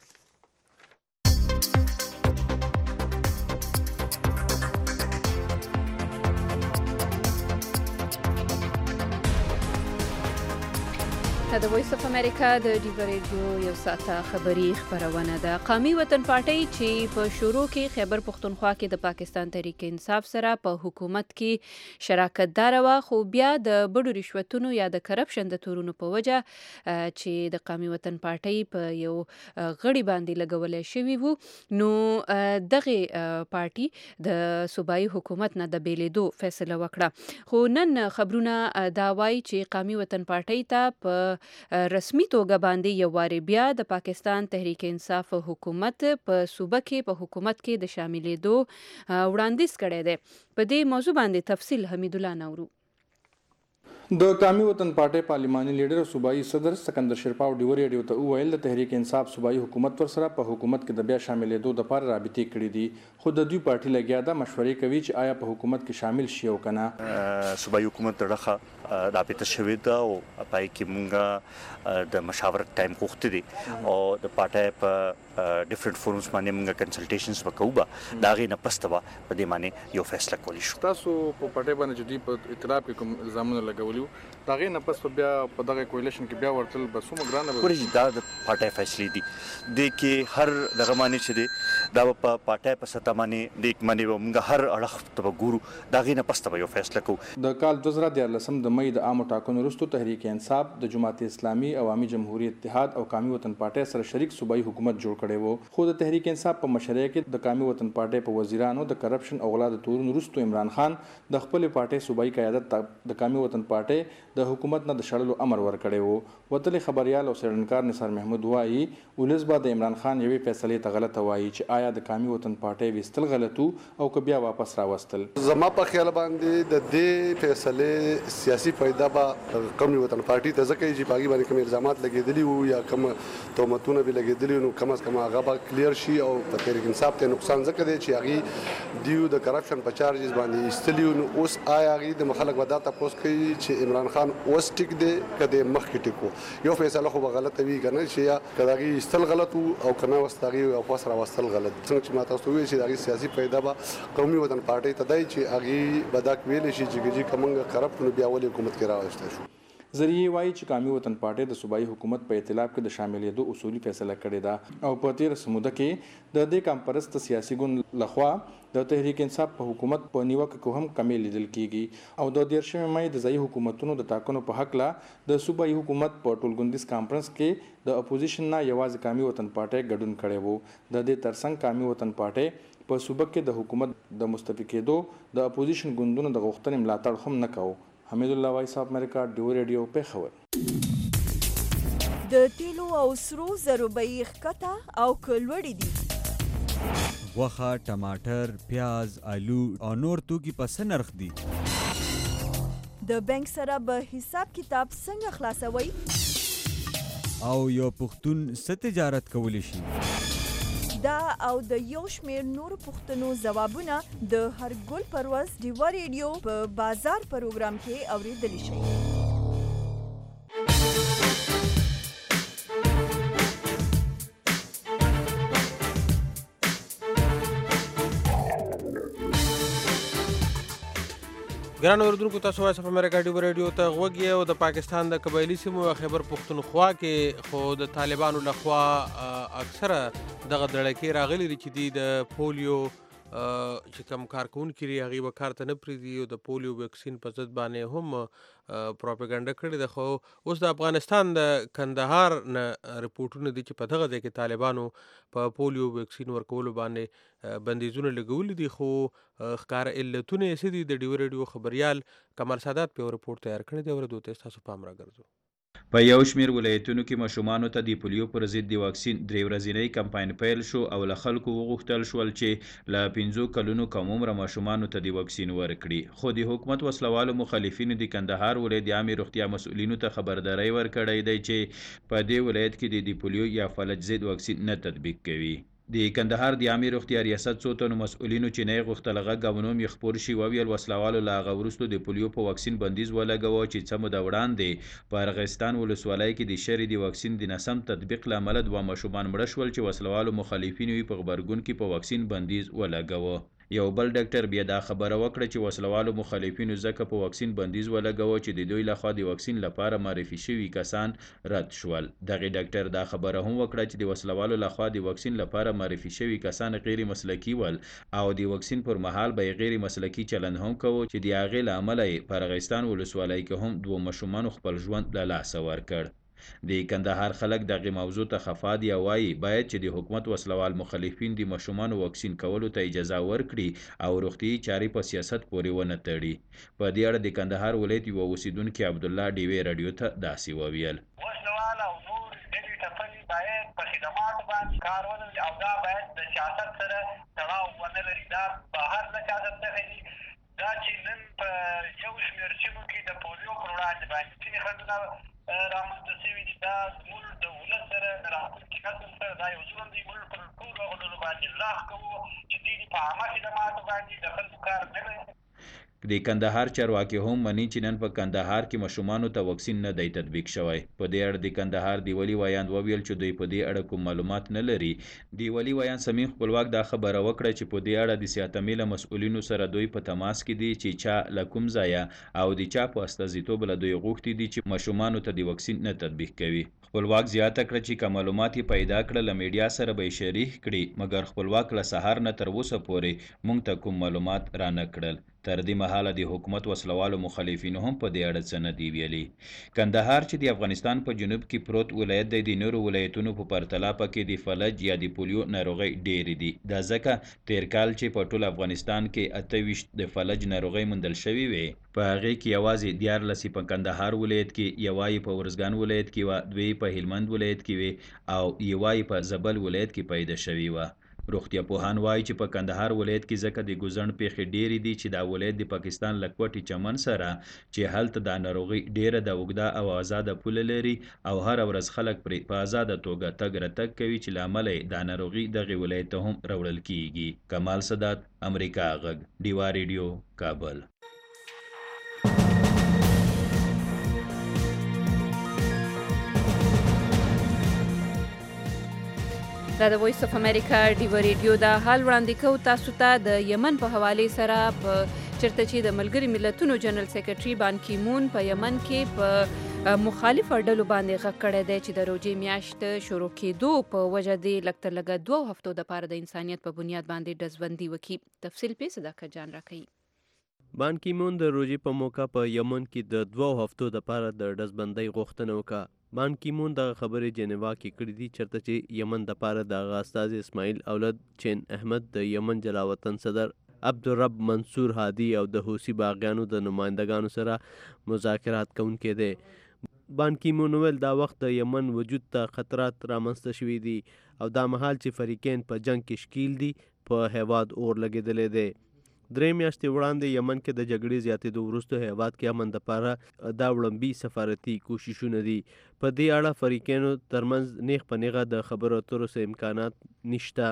Speaker 2: د وایس اف امریکا د ډیو ریډیو یو ساعته خبری خبرونه ده. قومي وطن پارټي چې په شروع کې خیبر پختونخوا کې د پاکستان تحریک انصاف سره په حکومت کې شراکت دار و خو بیا د بډو رشوتونو یا د کرپشن د تورونو په وجه چې د قومي وطن پارټي په یو غړي باندې لګولې شوی وو نو دغه پارټي د صوبایي حکومت نه د بیلیدو فیصله وکړه خو نن خبرونه دا وایي چې قومي وطن پارټي ته په رسمي توګه باندې یو واری بیا د پاکستان تحریک انصاف حکومت په صوبه کې په حکومت کې د شاملېدو وړاندیز کړی دی. په دې موضوع باندې تفصیل حمید الله نورو.
Speaker 9: د قومي وطن پارټي پارلماني لیډر او صوبایي صدر سکندر شیرپا ډیو ریډیو ته وویل د تحریک انصاف صوبایي حکومت ور سره په حکومت کې د بیا شاملېدو د لپاره رابطې کړې دي خو د دوی پارټي لګیا ده مشورې کوي چې آیا په حکومت کې شامل شي او کنه.
Speaker 10: صوبایي حکومت دغه رابطه شوې ده او پای کې مونږه د مشاورت ټایم غوښتي دي او د پارټي په ډیفرنٹ فورمز باندې مونږه کنسلټیشنز وکوبه دا غي نه پستوا په دې باندې یو فیصله کولی شو.
Speaker 9: تاسو په پارټي باندې چې دوی په ائتلاف کې کوم الزامونه لګولي دا غي نه پس بیا په دغه کولیشن کې بیا ورتل بسوم ګرانه
Speaker 10: ورې دا د پارټي فیصله دي د کې هر دغه معنی چې دی دا په پارټي په ستا باندې د یک باندې موږ هر اړخ ته ګورو دا غي نه پس یو فیصله کو.
Speaker 9: د کال 2013 د مې د عام ټاکنو وروسته تحریک انصاف د جماعت اسلامي عوامي جمهوریت اتحاد او قومي وطن پارټي سره شریک صوبایي حکومت جوړ کړي وو خو د تحریک انصاف په مشرۍ کې د قومي وطن پارټي په وزیرانو د کرپشن او غلا د تورونو وروسته عمران خان د خپل پارټي صوبایي قیادت د قومي وطن پارټي د حکومت نه د شړلو امر ورکړی وو. وتلي خبريال او څېړنکار نثار محمود وایي ولس به د عمران خان یوې فیصلې ته غلطه وایي چې آیا د قومي وطن پارټي وستل غلطو او که بیا واپس راوستل.
Speaker 22: زما په خیال باندې د دې فیصلې سیاسي فائدہ به قومي وطن پارټي ته ځکه چې باغی باندې کوم الزامات لګېدلي وو یا کوم تهمتونه به لګېدلي نو کم از کم هغه به کلیر شي او په تحریک انصاف ته نقصان ځکه دی چې هغه دیو د کرپشن په چارجز باندې استلیو نو اوس آیا هغه د مخالک ودا تاسو کوي چې عمران خان اوس ټیک دی کده مخ کې ټیکو یو فیصله خو غلطه وی کنه چې یا کداغي استل غلط او کنه واستغي او پاس را واستل غلط څنګه چې ما تاسو وی چې دغه سیاسي فائدہ به قومي وطن پارټي ته دی چې هغه بدک ویل شي چې کومه کرپټ نو بیا ولې حکومت کې راوښته شو.
Speaker 9: ذریعہ وایي چې قومي وطن پارټي د صوبایي حکومت په ائتلاف کې د شاملېدو اصولي فیصله کړې ده او په تیر سموده کې د دې کمپرست سیاسي ګوند لخوا د تحریک انصاف په حکومت په نیوکه کې هم کمی لیدل کیږي او د 13 مې د ځایي حکومتونو د ټاکنو په حق لا د صوبایي حکومت په ټولګوندیز کانفرنس کې د اپوزیشن نه یوازې قومي وطن پارټي ګډون کړي وو. د دې ترڅنګ قومي وطن پارټي په صوبه کې د حکومت د مستفی کېدو د اپوزیشن ګوندونو د غوښتنې ملاتړ هم نه کاوه. حمید الله وایس اف امریکا ډیو ریډیو په خبر.
Speaker 1: د تیلو او سرو زرو بیې ښکته او کلوړې دي.
Speaker 23: غوښه، ټماټر، پیاز، آلو او نور توکي په څه نرخ دي؟
Speaker 1: د بانک سره به حساب کتاب څنګه خلاصوي؟
Speaker 23: او یو پښتون څه تجارت کولی شي؟
Speaker 1: دا او د یو شمېر نورو پوښتنو ځوابونه د هر ګل پر ورځ ډیو ریډیو په بازار پروګرام کې اورېدلی شئ.
Speaker 3: ګران اوردونکو تاسو وایس اف امریکا ډیو ریډیو ته غوږ یې او د پاکستان د قبایلي سیمو او خیبر پختونخوا کې خو د طالبانو لخوا اکثره دغه دړکې راغلي دي چې د پولیو چې کوم کارکونکي لري هغې به کار ته نه پرېږدي او د پولیو ویکسین په ضد باندې هم پروپاګانډه کړې ده. خو اوس د افغانستان د کندهار نه رپورټونه دي چې په دغه ځای کې طالبانو په پولیو ویکسین ورکولو باندې بندیزونه لګولي دي خو ښکاره علتونه یې څه دي. د ډیو ریډیو خبریال کمال سادات په یو رپورټ تیار کړی دی ورته ستاسو پام راګرځو.
Speaker 7: په یو شمیر ولایتونو کې ماشومانو ته د پولیو پر ضد د واکسین 3 ورځنی کمپاین پیل شو او له خلکو وغوښتل شول چې له 5 کلونو کم عمره ماشومانو ته د واکسین ورکړي. خو د حکومت وسلوالو مخالفینو د کندهار ولایت د عامه روغتیا مسؤلینو ته خبرداري ورکړې ده چې په دې ولایت کې د پولیو یا فلج ضد واکسین نه تطبیق کوي. د کندهار د عامه روغتیا ریاست څو تنو مسؤلینو چې نه غوښتل غوونوم یې خبر شي ویل وسلوالو لا غورستو د پولیو په واکسین بندیز ولګاوه چې څه مده وړاندې په ارغستان ولسوالۍ کې د شری د واکسین د نسم تطبیق لامل دوه مشومان مړ شول چې وسلوالو مخالفینو په خبرګون کې په واکسین بندیز ولګاوه. یو بل ډاکټر بیا دا خبره وکړه چې وسلوالو مخالفینو ځکه په واکسین بندیز ولګاوه چې د دوی لخوا د واکسین لپاره معرفي شوي کسان رد شول. دغه ډاکټر دا خبره هم وکړه چې د وسلوالو لخوا د واکسین لپاره معرفي شوي کسان غیر مسلکي ول او د واکسین پر مهال به غیر مسلکي چلند هم کوي چې د هغې له امله یې په ارغستان ولسوالۍ کې هم دوه ماشومان خپل ژوند له لاسه ورکړ. د کندهار خلک دغه موضوع ته خفا دي او وايي باید چې د حکومت وسلوال مخالفین د ماشومان واکسین کولو ته اجازه ورکړي او روغتي چاري په سیاست پورې ونه تړي. په دې اړه د کندهار ولایت یو اوسیدونکو عبد الله ډیوی رادیو ته داسې وویل.
Speaker 6: وسلوال او نور دغه ټپلې باید په خدمات باندې کار وکړي او دا باید د سیاست سره تړاو ونه لري. دا بهر له سیاست څخه دا چې نن په یو شمېر سیمو کې د پولیو پر وړاندې باندې ځینې خنډونه رامنځته شوي دي. دا زموږ د ولس سره راتلونکي نسل سره دا یو ظلم دی. موږ پر ټولو هغو ډلو باندې لاس کوو چې دوی په عامه خدماتو باندې د خلکو کار نه لري.
Speaker 7: د کندهار چارواکي هم مني چې نن په کندهار کې ماشومانو ته واکسین نه دی تطبیق شوی. په دې اړه د کندهار دی ولی وایاند وویل چې دوی په دې اړه کوم معلومات نه لري. دی ولی وایاند سمین خپلواک دا خبره وکړه چې په دې اړه د سیاتمې له مسؤلینو سره دوی په تماس کې دي چې چا له کوم ځایه او د چا په استازیتوب له دوی غوښتي دي چې ماشومانو ته د واکسین نه تطبیق کوي. خپلواک زیاته کړه چې کوم معلومات پیدا کړل له میډیا سره به شریک کړي مګر خپلواک له سهار نه تر اوسه پورې مونږ ته کوم معلومات را نه کړل. تر دې مهاله د حکومت وسلوالو مخالفینو هم په دې اړه څه نه دی ویلي. کندهار چې د افغانستان په جنوب کې پروت ولایت دی د نورو ولایتونو په پرتله پکې د فلج یا د پولیو ناروغۍ ډېرې دي. دا ځکه تیر کال چې په ټول افغانستان کې 28 د فلج ناروغۍ موندل شوې وې په هغې کې یوازې 14 په کندهار ولایت کې، یوه په ورزګان ولایت کې وه، 2 په هلمند ولایت کې وې او یوه په زبل ولایت کې پیدا شوې وه. روغتیا پوهان وایي چې په کندهار ولایت کې ځکه د ګوزڼ پیښې ډېرې دي چې دا ولایت د پاکستان له کوټې چمن سره چې هلته دا ناروغي ډېره د اوږده او آزاده پوله لري او هر ورځ خلک پرې په آزاده توګه تګ راتګ کوي چې له امله دا ناروغي دغې ولایت ته هم راوړل کیږي. کمال سادات، امریکا غږ، ډیوا ریډیو، کابل.
Speaker 2: دا د وایس اف امریکا ډیوا ریډیو دا حال وړاندې کوو تاسو ته د یمن په حوالې سره په چرته چې د ملګري ملتونو جنرال سیکرټري بان کی مون په یمن کې په مخالف ډلو باندې غږ کړی دی چې د روژې میاشت شروع کېدو په وجه د لږ تر لږه 2 هفتو دپاره د انسانیت په بنیاد باندې ډزبندي وکړي. تفصیل پې صداقت جان راکوي.
Speaker 11: بان کی مون د روژې په موقع په یمن کې د 2 هفتو دپاره د ډزبندۍ غوښتنه وکړه. بان کی مون دغه خبرې جنیوا کې کړې دي چېرته چې یمن دپاره د هغه استازي اسماعیل اولد چین احمد، د یمن جلاوطن صدر عبدالرب منصور هادي او د حوثي باغیانو د نمایندګانو سره مذاکرات کوونکی دی. بان کی مون ویل دا وخت د یمن وجود ته خطرات رامنځته شوي دي او دا مهال چې فریقین په جنگ کې شکیل دي په هیواد اور لګېدلی دی. 3 میاشتې وړاندې یمن کې د جګړې زیاتېدو وروسته هیواد کې امن دپاره دا وړاندې سفارتي کوششونه دي. په دې اړه فریقینو ترمنځ نیغ په نیغه د خبرو اترو څه امکانات نشته.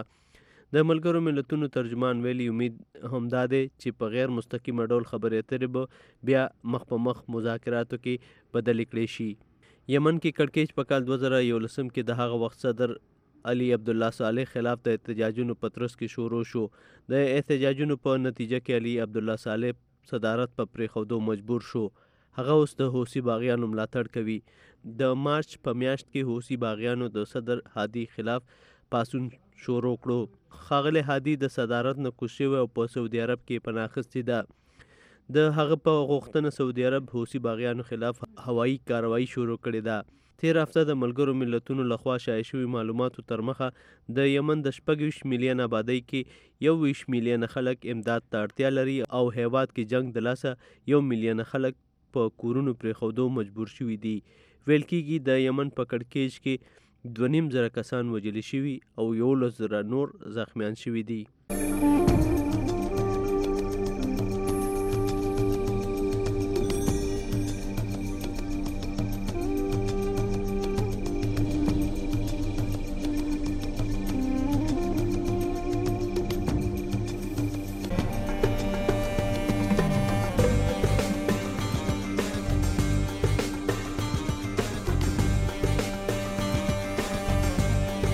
Speaker 11: د ملګرو ملتونو ترجمان ویلي امید همدا دی چې په غیر مستقیمه ډول خبرې اترې به بیا مخ په مخ مذاکراتو کې بدلې کړې شي. یمن کې کړکېچ په کال 2011 کې د هغه وخت صدر علي عبدالله صالح خلاف د احتجاجونو په ترڅ کې شروع شو. د احتجاجونو په نتیجه کې علي عبدالله صالح صدارت په پرېښودو مجبور شو. هغه اوس د حوثي باغیانو ملاتړ کوي. د مارچ په میاشت کې حوثي باغیانو د صدر هادي خلاف پاسون شروع کړو. ښاغلی هادي د صدارت نه کوز شوی او په سعودي عرب کې پناه اخیستې ده. د هغه په غوښتنه سعودي عرب حوثي باغیانو خلاف هوایي کاروایی شروع کړې ده. تیر هفته د ملګرو ملتونو لخوا شایع شوي معلوماتو تر مخه د یمن د 26 میلیون آبادۍ کې 21 میلیون خلک امداد ته اړتیا لري او هیواد کې جنگ د لاسه 1 میلیون خلک په کورونو پرېښودو مجبور شوي دي. ویل کېږي د یمن په کړکېچ کې 2.5 زره کسان وژل شوي او 11 زره نور زخمیان شوي دي.